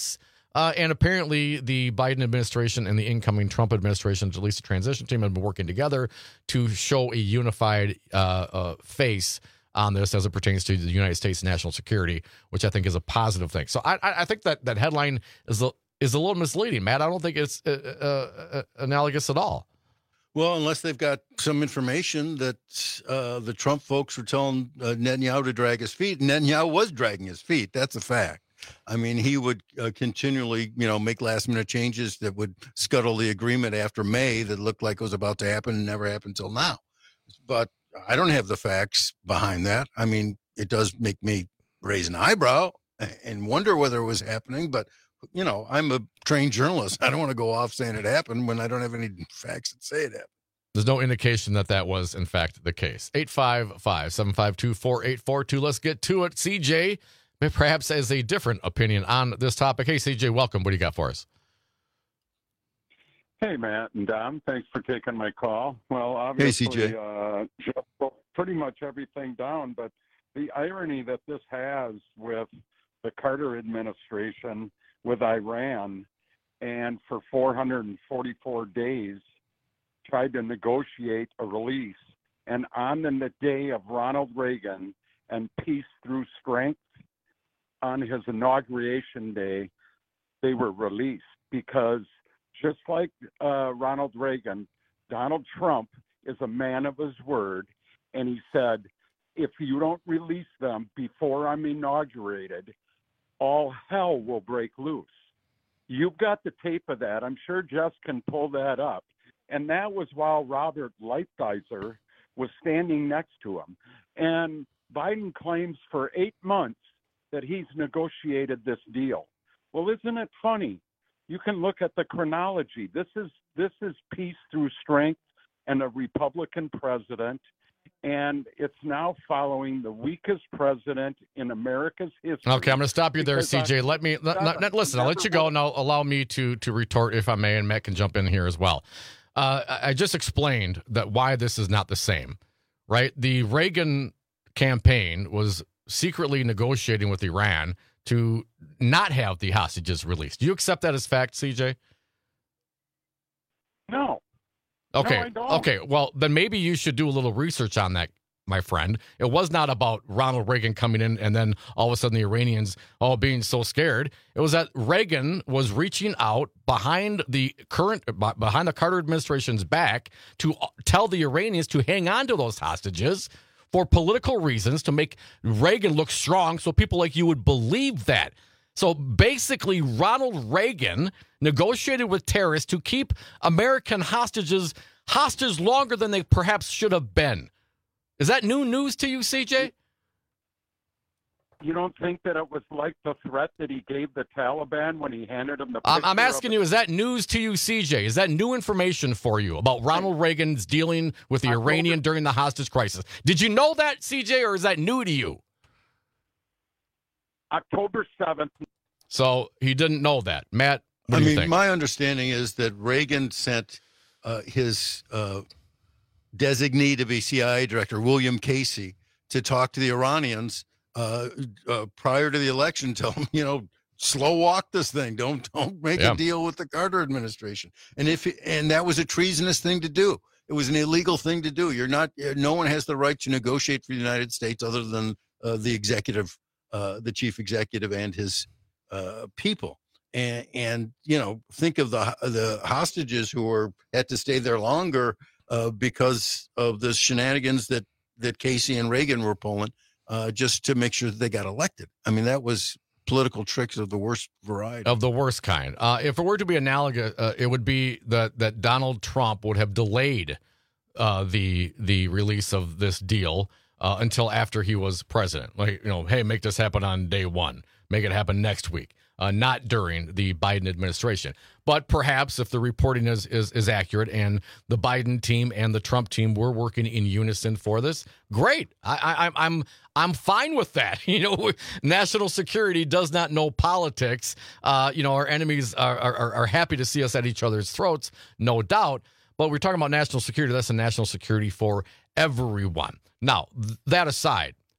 Uh, and apparently the Biden administration and the incoming Trump administration, at least the transition team, have been working together to show a unified uh, uh, face on this as it pertains to the United States national security, which I think is a positive thing. So I, I think that that headline is a, is a little misleading, Matt. I don't think it's uh, uh, analogous at all. Well, unless they've got some information that uh, the Trump folks were telling uh, Netanyahu to drag his feet. Netanyahu was dragging his feet. That's a fact. I mean, he would uh, continually, you know, make last minute changes that would scuttle the agreement after May that looked like it was about to happen and never happened until now. But I don't have the facts behind that. I mean, it does make me raise an eyebrow and wonder whether it was happening. But, you know, I'm a trained journalist. I don't want to go off saying it happened when I don't have any facts that say it happened. There's no indication that that was, in fact, the case. eight five five, seven five two, four eight four two. Let's get to it. C J perhaps has a different opinion on this topic. Hey, C J, welcome. What do you got for us? Hey, Matt and Dom. Thanks for taking my call. Well, obviously, hey, C J. Uh, just broke pretty much everything down, but the irony that this has with the Carter administration, with Iran, and for four hundred forty-four days tried to negotiate a release, and on the day of Ronald Reagan and peace through strength, on his inauguration day, they were released because just like uh, Ronald Reagan, Donald Trump is a man of his word, and he said, if you don't release them before I'm inaugurated, all hell will break loose. You've got the tape of that. I'm sure Jess can pull that up. And that was while Robert Lighthizer was standing next to him. And Biden claims for eight months that he's negotiated this deal. Well, isn't it funny? You can look at the chronology. This is this is peace through strength and a Republican president, and it's now following the weakest president in America's history. Okay, I'm going to stop you there, C J. I, let me let, let, listen. I'll let you go, and I'll allow me to to retort if I may, and Matt can jump in here as well. Uh, I just explained that why this is not the same, right? The Reagan campaign was secretly negotiating with Iran to not have the hostages released. Do you accept that as fact, C J? No. Okay. No, I don't. Okay. Well, then maybe you should do a little research on that, my friend. It was not about Ronald Reagan coming in and then all of a sudden the Iranians all being so scared. It was that Reagan was reaching out behind the current, behind the Carter administration's back to tell the Iranians to hang on to those hostages for political reasons, to make Reagan look strong so people like you would believe that. So basically, Ronald Reagan negotiated with terrorists to keep American hostages hostage longer than they perhaps should have been. Is that new news to you, C J? You don't think that it was like the threat that he gave the Taliban when he handed them the I'm, I'm asking you, is that news to you, C J? Is that new information for you about Ronald Reagan's dealing with the October. Iranian during the hostage crisis? Did you know that, C J, or is that new to you? October seventh. So he didn't know that. Matt, what do I you mean, think? my understanding is that Reagan sent uh, his uh, designee to be C I A director, William Casey, to talk to the Iranians uh, uh, prior to the election. Tell them, you know, slow walk this thing. Don't don't make Yeah. a deal with the Carter administration. And if and that was a treasonous thing to do. It was an illegal thing to do. You're not. No one has the right to negotiate for the United States other than uh, the executive, uh, the chief executive, and his uh, people. And and you know, think of the the hostages who were had to stay there longer uh, because of the shenanigans that that Casey and Reagan were pulling, uh, just to make sure that they got elected. I mean, that was political tricks of the worst variety. Of the worst kind. Uh, if it were to be analogous, uh, it would be that that Donald Trump would have delayed uh, the the release of this deal uh, until after he was president. Like, you know, hey, make this happen on day one. Make it happen next week. Uh, not during the Biden administration. But perhaps if the reporting is, is is accurate and the Biden team and the Trump team were working in unison for this, great. I, I, I'm I'm fine with that. You know, national security does not know politics. Uh, you know, our enemies are, are are happy to see us at each other's throats, no doubt. But we're talking about national security. That's a national security for everyone. Now, th- that aside,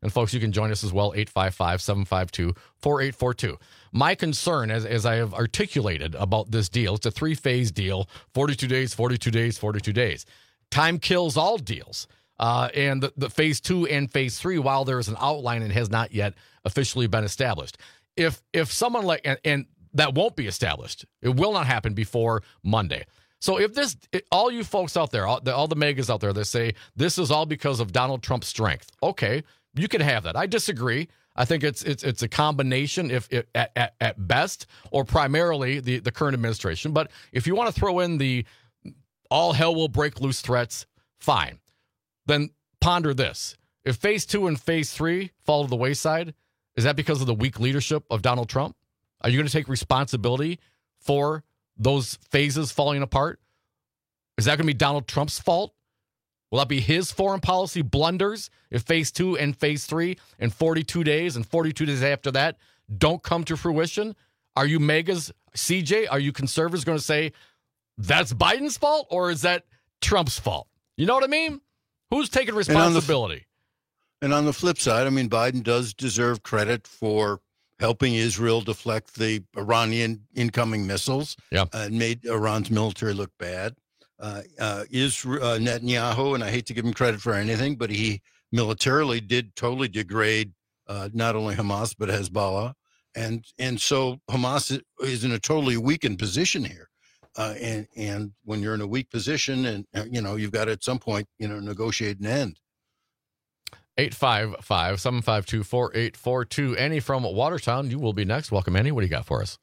And folks, you can join us as well, eight five five, seven five two, four eight four two. My concern, as, as I have articulated about this deal, it's a three-phase deal, forty-two days, forty-two days, forty-two days. Time kills all deals. Uh, and the, the phase two and phase three, while there is an outline and has not yet officially been established. If if someone like, and, and that won't be established, it will not happen before Monday. So if this, it, all you folks out there, all the, all the megas out there that say this is all because of Donald Trump's strength, okay, you can have that. I disagree. I think it's it's it's a combination, if, if at, at, at best, or primarily the, the current administration. But if you want to throw in the all hell will break loose threats, fine. Then ponder this. If phase two and phase three fall to the wayside, is that because of the weak leadership of Donald Trump? Are you going to take responsibility for those phases falling apart? Is that going to be Donald Trump's fault? Will that be his foreign policy blunders if phase two and phase three and forty-two days and forty-two days after that don't come to fruition? Are you megas, C J, are you conservatives going to say that's Biden's fault or is that Trump's fault? You know what I mean? Who's taking responsibility? And on the, and on the flip side, I mean, Biden does deserve credit for helping Israel deflect the Iranian incoming missiles. Yeah. Uh, and made Iran's military look bad. Uh, uh, is uh, Netanyahu, and I hate to give him credit for anything, but he militarily did totally degrade uh, not only Hamas, but Hezbollah. And and so Hamas is in a totally weakened position here. Uh, and and when you're in a weak position, and you know you've got to at some point you know negotiate an end. eight five five, seven five two, four eight four two. Annie from Watertown, you will be next. Welcome, Annie. What do you got for us?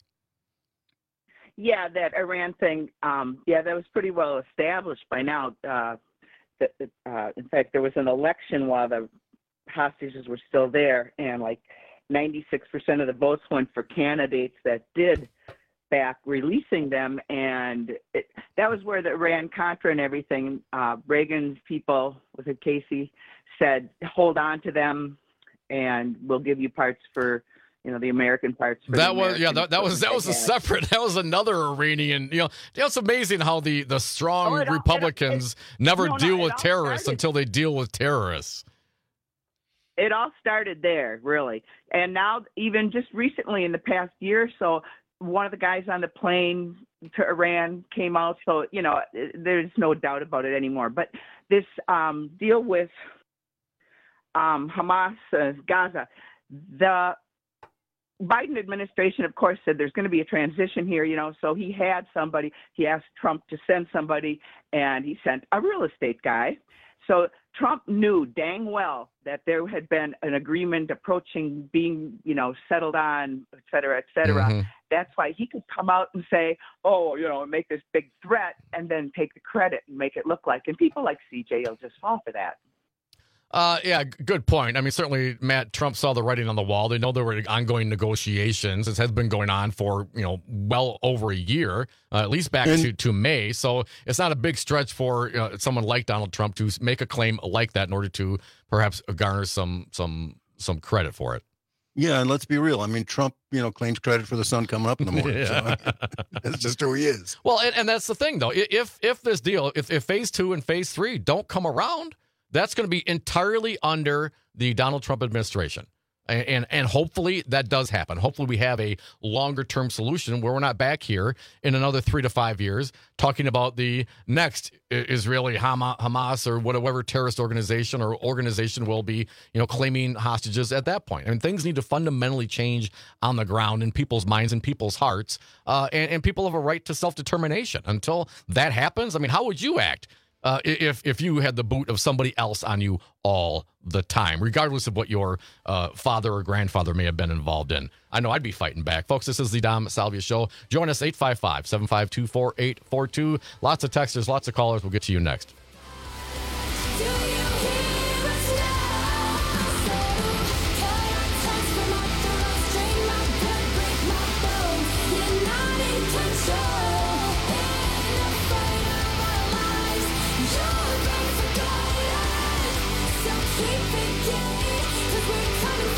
Yeah, that Iran thing. Um, yeah, that was pretty well established by now. Uh, that, uh, in fact, there was an election while the hostages were still there, and like ninety-six percent of the votes went for candidates that did back releasing them, and it, that was where the Iran-Contra and everything, uh, Reagan's people, was it Casey, said, hold on to them, and we'll give you parts for, you know, the American parts. For that was, was, yeah, that, that was, that was a separate, that was another Iranian, you know, it's amazing how the, the strong oh, it, Republicans it, it, never no, deal no, with terrorists started, until they deal with terrorists. It all started there, really. And now, even just recently in the past year or so, one of the guys on the plane to Iran came out. So, you know, there's no doubt about it anymore. But this um, deal with um, Hamas, uh, Gaza, the Biden administration, of course, said there's going to be a transition here, you know, so he had somebody, he asked Trump to send somebody, and he sent a real estate guy. So Trump knew dang well that there had been an agreement approaching being, you know, settled on, et cetera, et cetera. Mm-hmm. That's why he could come out and say, oh, you know, make this big threat and then take the credit and make it look like. And people like C J will just fall for that. Uh, yeah, good point. I mean, certainly, Matt, Trump saw the writing on the wall. They know there were ongoing negotiations. This has been going on for, you know, well over a year, uh, at least back and, to, to May. So it's not a big stretch for uh, someone like Donald Trump to make a claim like that in order to perhaps garner some some some credit for it. Yeah, and let's be real. I mean, Trump, you know, claims credit for the sun coming up in the morning. Yeah. So that's just who he is. Well, and, and that's the thing, though. If if this deal, if, if phase two and phase three don't come around, that's going to be entirely under the Donald Trump administration. And, and and hopefully that does happen. Hopefully we have a longer-term solution where we're not back here in another three to five years talking about the next Israeli Hamas or whatever terrorist organization or organization will be, you know, claiming hostages at that point. I mean, things need to fundamentally change on the ground in people's minds and people's hearts, uh, and, and people have a right to self-determination. Until that happens, I mean, how would you act Uh, if if you had the boot of somebody else on you all the time, regardless of what your uh, father or grandfather may have been involved in? I know I'd be fighting back. Folks, this is the Dom Salvia Show. Join us, eight five five, seven five two, four eight four two. Lots of texters, lots of callers. We'll get to you next.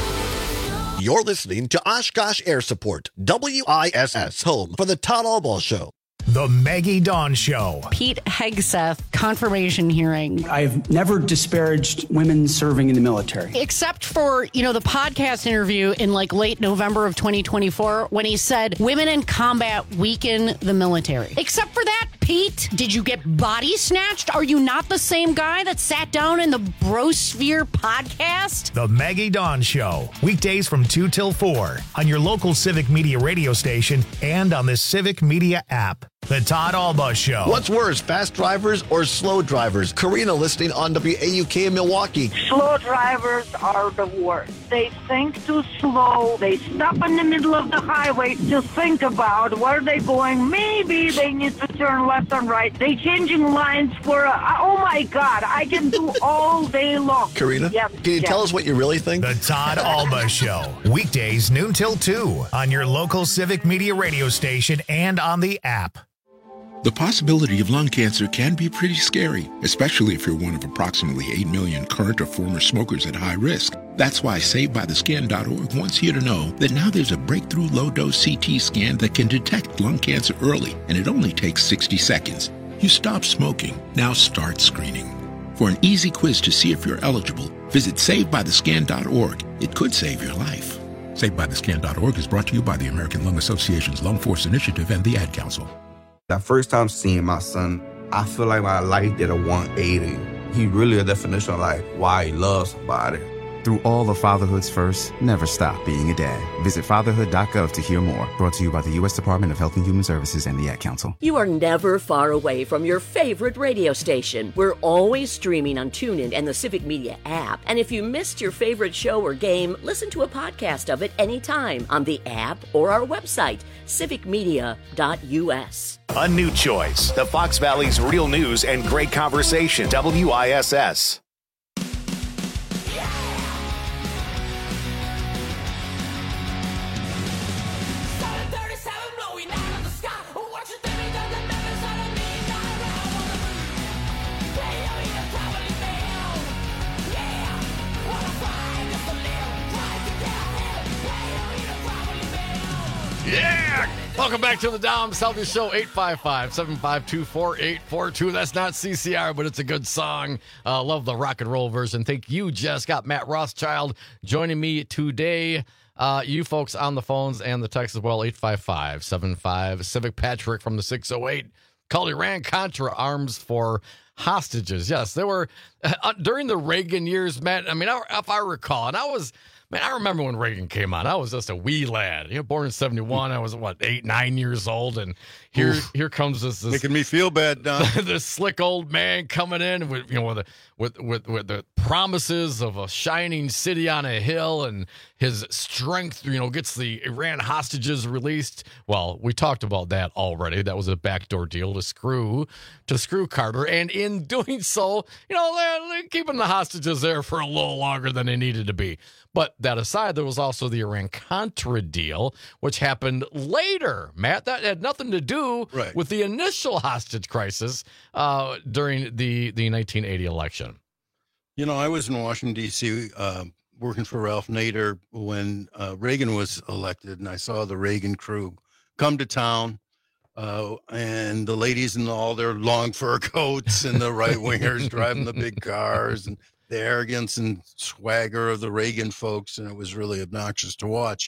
You're listening to Oshkosh Air Support, W I S S, home for the Todd Albaugh Show. The Maggie Dawn Show. Pete Hegseth confirmation hearing. I've never disparaged women serving in the military. Except for, you know, the podcast interview in like late November of twenty twenty-four when he said women in combat weaken the military. Except for that, Pete, did you get body snatched? Are you not the same guy that sat down in the Brosphere podcast? The Maggie Dawn Show. Weekdays from two till four on your local Civic Media radio station and on the Civic Media app. The Todd Alba Show. What's worse, fast drivers or slow drivers? Karina listening on W A U K in Milwaukee. Slow drivers are the worst. They think too slow. They stop in the middle of the highway to think about where they're going. Maybe they need to turn left and right. They changing lines for, a, oh my God, I can do all day long. Karina, yep, can you yep. tell us what you really think? The Todd Alba Show. Weekdays noon till two on your local Civic Media radio station and on the app. The possibility of lung cancer can be pretty scary, especially if you're one of approximately eight million current or former smokers at high risk. That's why Saved By The Scan dot org wants you to know that now there's a breakthrough low-dose C T scan that can detect lung cancer early, and it only takes sixty seconds. You stop smoking, now start screening. For an easy quiz to see if you're eligible, visit Saved By The Scan dot org. It could save your life. Saved By The Scan dot org is brought to you by the American Lung Association's Lung Force Initiative and the Ad Council. That first time seeing my son, I feel like my life did a one eighty. He really a definition of like why he loves somebody. Through all of fatherhood's first, never stop being a dad. Visit fatherhood dot gov to hear more. Brought to you by the U S Department of Health and Human Services and the Ad Council. You are never far away from your favorite radio station. We're always streaming on TuneIn and the Civic Media app. And if you missed your favorite show or game, listen to a podcast of it anytime on the app or our website, civic media dot u s. A new choice. The Fox Valley's real news and great conversation. W I S S. Yeah! Welcome back to the Dom Selby Show, eight five five, seven five two, four eight four two. That's not C C R, but it's a good song. Uh, love the rock and roll version. Thank you, Jess. Got Matt Rothschild joining me today. Uh, you folks on the phones and the text as well, eight five five, seven five. Civic Patrick from the six oh eight called Iran-Contra arms for hostages. Yes, there were, uh, during the Reagan years, Matt, I mean, I, if I recall, and I was... Man, I remember when Reagan came on. I was just a wee lad. You know, born in seventy-one. I was, what, eight, nine years old. And here Oof. here comes this, this... Making me feel bad, Don. This slick old man coming in with, you know, with, the, with, with, with the promises of a shining city on a hill, and his strength, you know, gets the Iran hostages released. Well, we talked about that already. That was a backdoor deal to screw, to screw Carter. And in doing so, you know, they're, they're keeping the hostages there for a little longer than they needed to be. But that aside, there was also the Iran-Contra deal, which happened later, Matt. That had nothing to do right. with the initial hostage crisis uh, during the, the nineteen eighty election. You know, I was in Washington, D C, uh, working for Ralph Nader when uh, Reagan was elected, and I saw the Reagan crew come to town, uh, and the ladies in all their long fur coats and the right-wingers driving the big cars, and the arrogance and swagger of the Reagan folks, and it was really obnoxious to watch.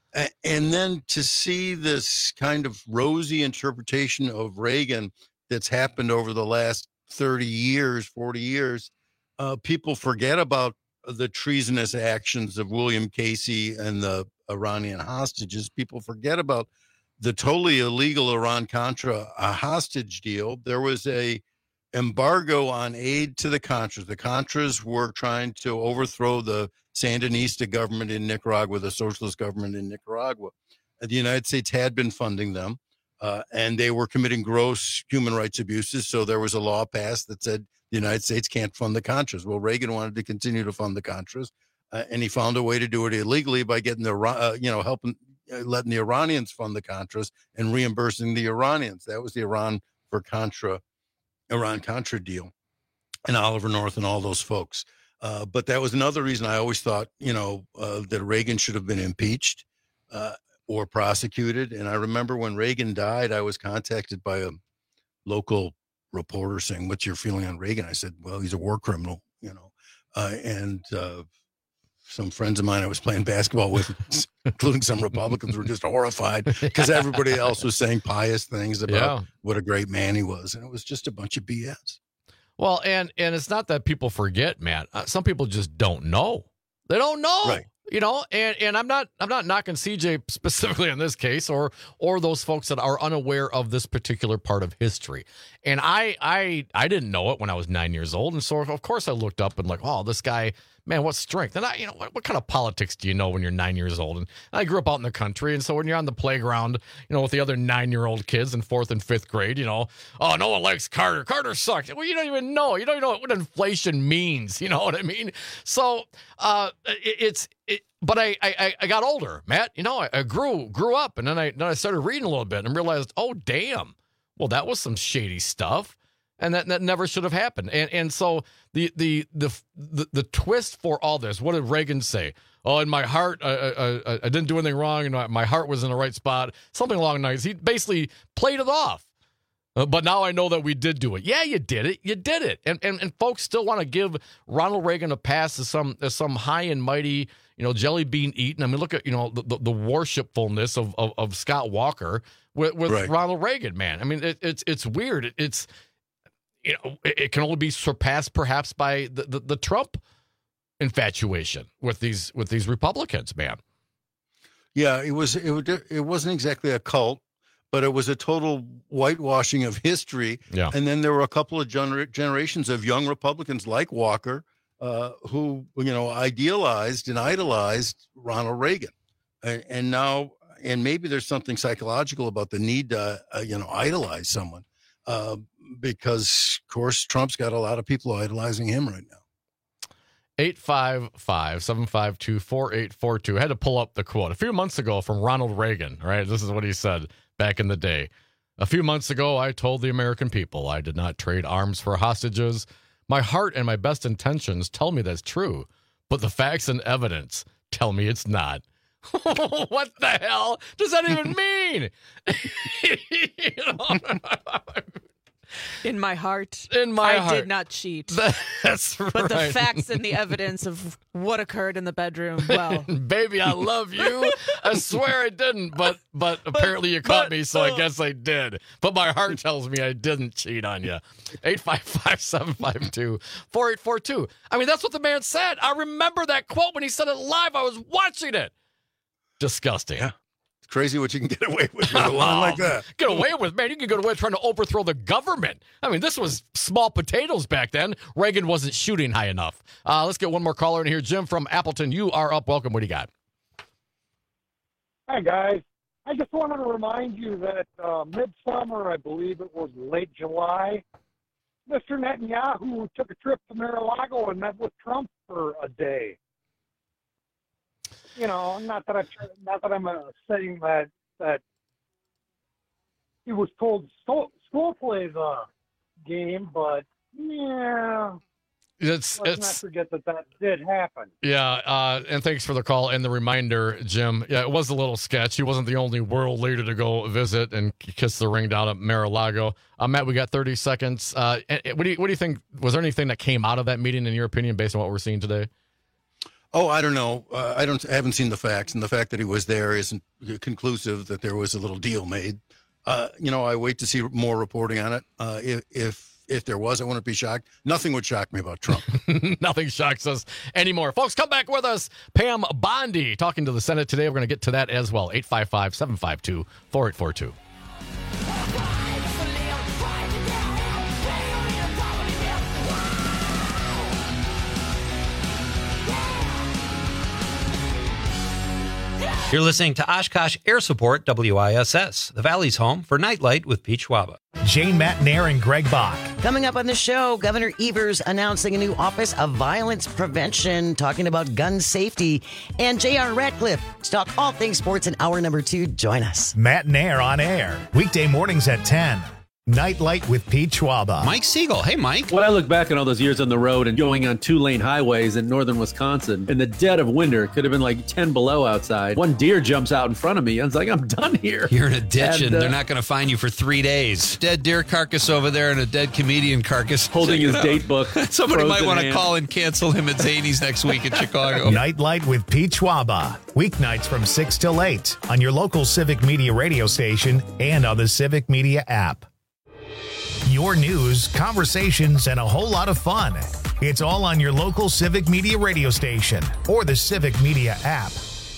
And then to see this kind of rosy interpretation of Reagan that's happened over the last thirty years, forty years, uh, people forget about the treasonous actions of William Casey and the Iranian hostages. People forget about the totally illegal Iran-Contra uh, hostage deal. There was a embargo on aid to the Contras. The Contras were trying to overthrow the Sandinista government in Nicaragua, the socialist government in Nicaragua. And the United States had been funding them, uh, and they were committing gross human rights abuses. So there was a law passed that said the United States can't fund the Contras. Well, Reagan wanted to continue to fund the Contras, uh, and he found a way to do it illegally by getting the, uh, you know, helping, uh, letting the Iranians fund the Contras and reimbursing the Iranians. That was the Iran for Contra Iran-Contra deal, and Oliver North and all those folks. Uh, but that was another reason I always thought, you know, uh, that Reagan should have been impeached. Uh, or prosecuted. And I remember when Reagan died, I was contacted by a local reporter saying, "What's your feeling on Reagan?" I said, "Well, he's a war criminal, you know." Uh, and uh, some friends of mine I was playing basketball with, including some Republicans, were just horrified because everybody else was saying pious things about Yeah. what a great man he was. And it was just a bunch of B S. Well, and and it's not that people forget, Matt. Uh, some people just don't know. They don't know. Right. You know, and, and I'm not I'm not knocking C J specifically in this case, or or those folks that are unaware of this particular part of history. And I I I didn't know it when I was nine years old, and so of course I looked up and like, oh, this guy, man, what strength. And I, you know, what, what kind of politics do you know when you're nine years old? And I grew up out in the country, and so when you're on the playground, you know, with the other nine-year-old kids in fourth and fifth grade, you know, oh, no one likes Carter. Carter sucks. Well, you don't even know. You don't even know what inflation means. You know what I mean? So uh, it, it's. It, but I, I I got older, Matt. You know, I, I grew grew up, and then I then I started reading a little bit and realized, oh damn, well that was some shady stuff, and that, that never should have happened. And and so the the the the, the twist for all this, what did Reagan say? Oh, in my heart, I, I, I didn't do anything wrong, and my heart was in the right spot. Something along those lines. He basically played it off. Uh, but now I know that we did do it. Yeah, you did it. You did it. And and, and folks still want to give Ronald Reagan a pass as some as some high and mighty, you know, jelly bean eating. I mean, look at, you know, the, the, the worshipfulness of, of, of Scott Walker with, with Right. Ronald Reagan, man. I mean, it, it's it's weird. It, it's, you know, it, it can only be surpassed perhaps by the, the, the Trump infatuation with these with these Republicans, man. Yeah, it was it, would- it wasn't exactly a cult, but it was a total whitewashing of history. Yeah. And then there were a couple of gener- generations of young Republicans like Walker uh, who, you know, idealized and idolized Ronald Reagan. And, and now, and maybe there's something psychological about the need to, uh, you know, idolize someone uh, because, of course, Trump's got a lot of people idolizing him right now. eight five five, seven five two, four eight four two. I had to pull up the quote a few months ago from Ronald Reagan, right? This is what he said back in the day. A few months ago, I told the American people I did not trade arms for hostages. My heart and my best intentions tell me that's true, but the facts and evidence tell me it's not. What the hell does that even mean? You know? In my heart, In my I heart. did not cheat. That's right. But the facts and the evidence of what occurred in the bedroom, well, Baby, I love you. I swear I didn't, but but apparently you caught me, so I guess I did. But my heart tells me I didn't cheat on you. eight five five, seven five two, four eight four two. I mean, that's what the man said. I remember that quote when he said it live. I was watching it. Disgusting. Yeah. It's crazy what you can get away with with a line like that. Get away with, man. You can get away with trying to overthrow the government. I mean, this was small potatoes back then. Reagan wasn't shooting high enough. Uh, let's get one more caller in here. Jim from Appleton, you are up. Welcome. What do you got? Hi, guys. I just wanted to remind you that uh, midsummer, I believe it was late July, Mister Netanyahu took a trip to Mar-a-Lago and met with Trump for a day. You know, not that I'm not that I'm uh, saying that that he was told school, school play the game, but yeah, It's let's it's not forget that that did happen. yeah, uh, and thanks for the call and the reminder, Jim. Yeah, it was a little sketch. He wasn't the only world leader to go visit and kiss the ring down at Mar-a-Lago. Uh, Matt, we got thirty seconds. Uh, and- and what do you what do you think? Was there anything that came out of that meeting, in your opinion, based on what we're seeing today? Oh, I don't know. Uh, I don't. I haven't seen the facts, and the fact that he was there isn't conclusive that there was a little deal made. Uh, you know, I wait to see more reporting on it. Uh, if if if there was, I wouldn't be shocked. Nothing would shock me about Trump. Nothing shocks us anymore. Folks, come back with us. Pam Bondi talking to the Senate today. We're going to get to that as well. eight five five, seven five two, four eight four two. You're listening to Oshkosh Air Support W I S S, the Valley's home for Nightlight with Pete Schwaba. Jane Matnair and Greg Bach. Coming up on the show, Governor Evers announcing a new Office of Violence Prevention, talking about gun safety, and J R Ratcliffe to talk all things sports in hour number two. Join us. Matnair on air. Weekday mornings at ten. Nightlight with Pete Schwaba. Mike Siegel. Hey, Mike. When I look back on all those years on the road and going on two-lane highways in northern Wisconsin, in the dead of winter, it could have been like ten below outside. One deer jumps out in front of me. I was like, I'm done here. You're in a ditch, and, and uh, they're not going to find you for three days. Dead deer carcass over there and a dead comedian carcass. Holding his date book. Somebody might want to call and cancel him at Zany's next week in Chicago. Nightlight with Pete Schwaba. Weeknights from six till eight on your local Civic Media radio station and on the Civic Media app. Your news, conversations, and a whole lot of fun. It's all on your local Civic Media radio station or the Civic Media app.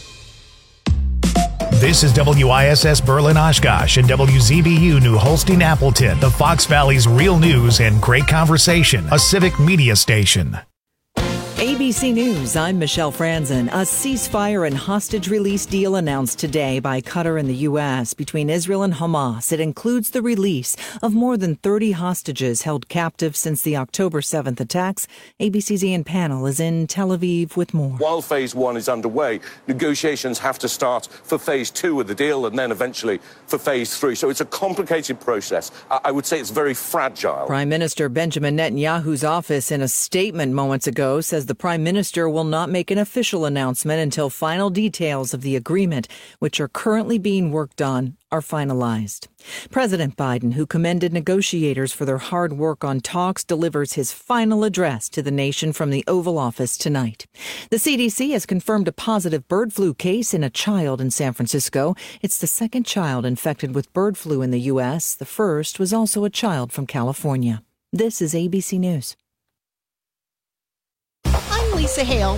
This is W I S S Berlin Oshkosh and W Z B U New Holstein Appleton, the Fox Valley's real news and great conversation, a Civic Media station. A B C News, I'm Michelle Franzen. A ceasefire and hostage release deal announced today by Qatar and the U S between Israel and Hamas. It includes the release of more than thirty hostages held captive since the October seventh attacks. A B C's Ian Pannell is in Tel Aviv with more. While phase one is underway, negotiations have to start for phase two of the deal and then eventually for phase three. So it's a complicated process. I would say it's very fragile. Prime Minister Benjamin Netanyahu's office in a statement moments ago says the Prime Minister will not make an official announcement until final details of the agreement, which are currently being worked on, are finalized. President Biden, who commended negotiators for their hard work on talks, delivers his final address to the nation from the Oval Office tonight. The C D C has confirmed a positive bird flu case in a child in San Francisco. It's the second child infected with bird flu in the U S. The first was also a child from California. This is A B C News. Lisa Hale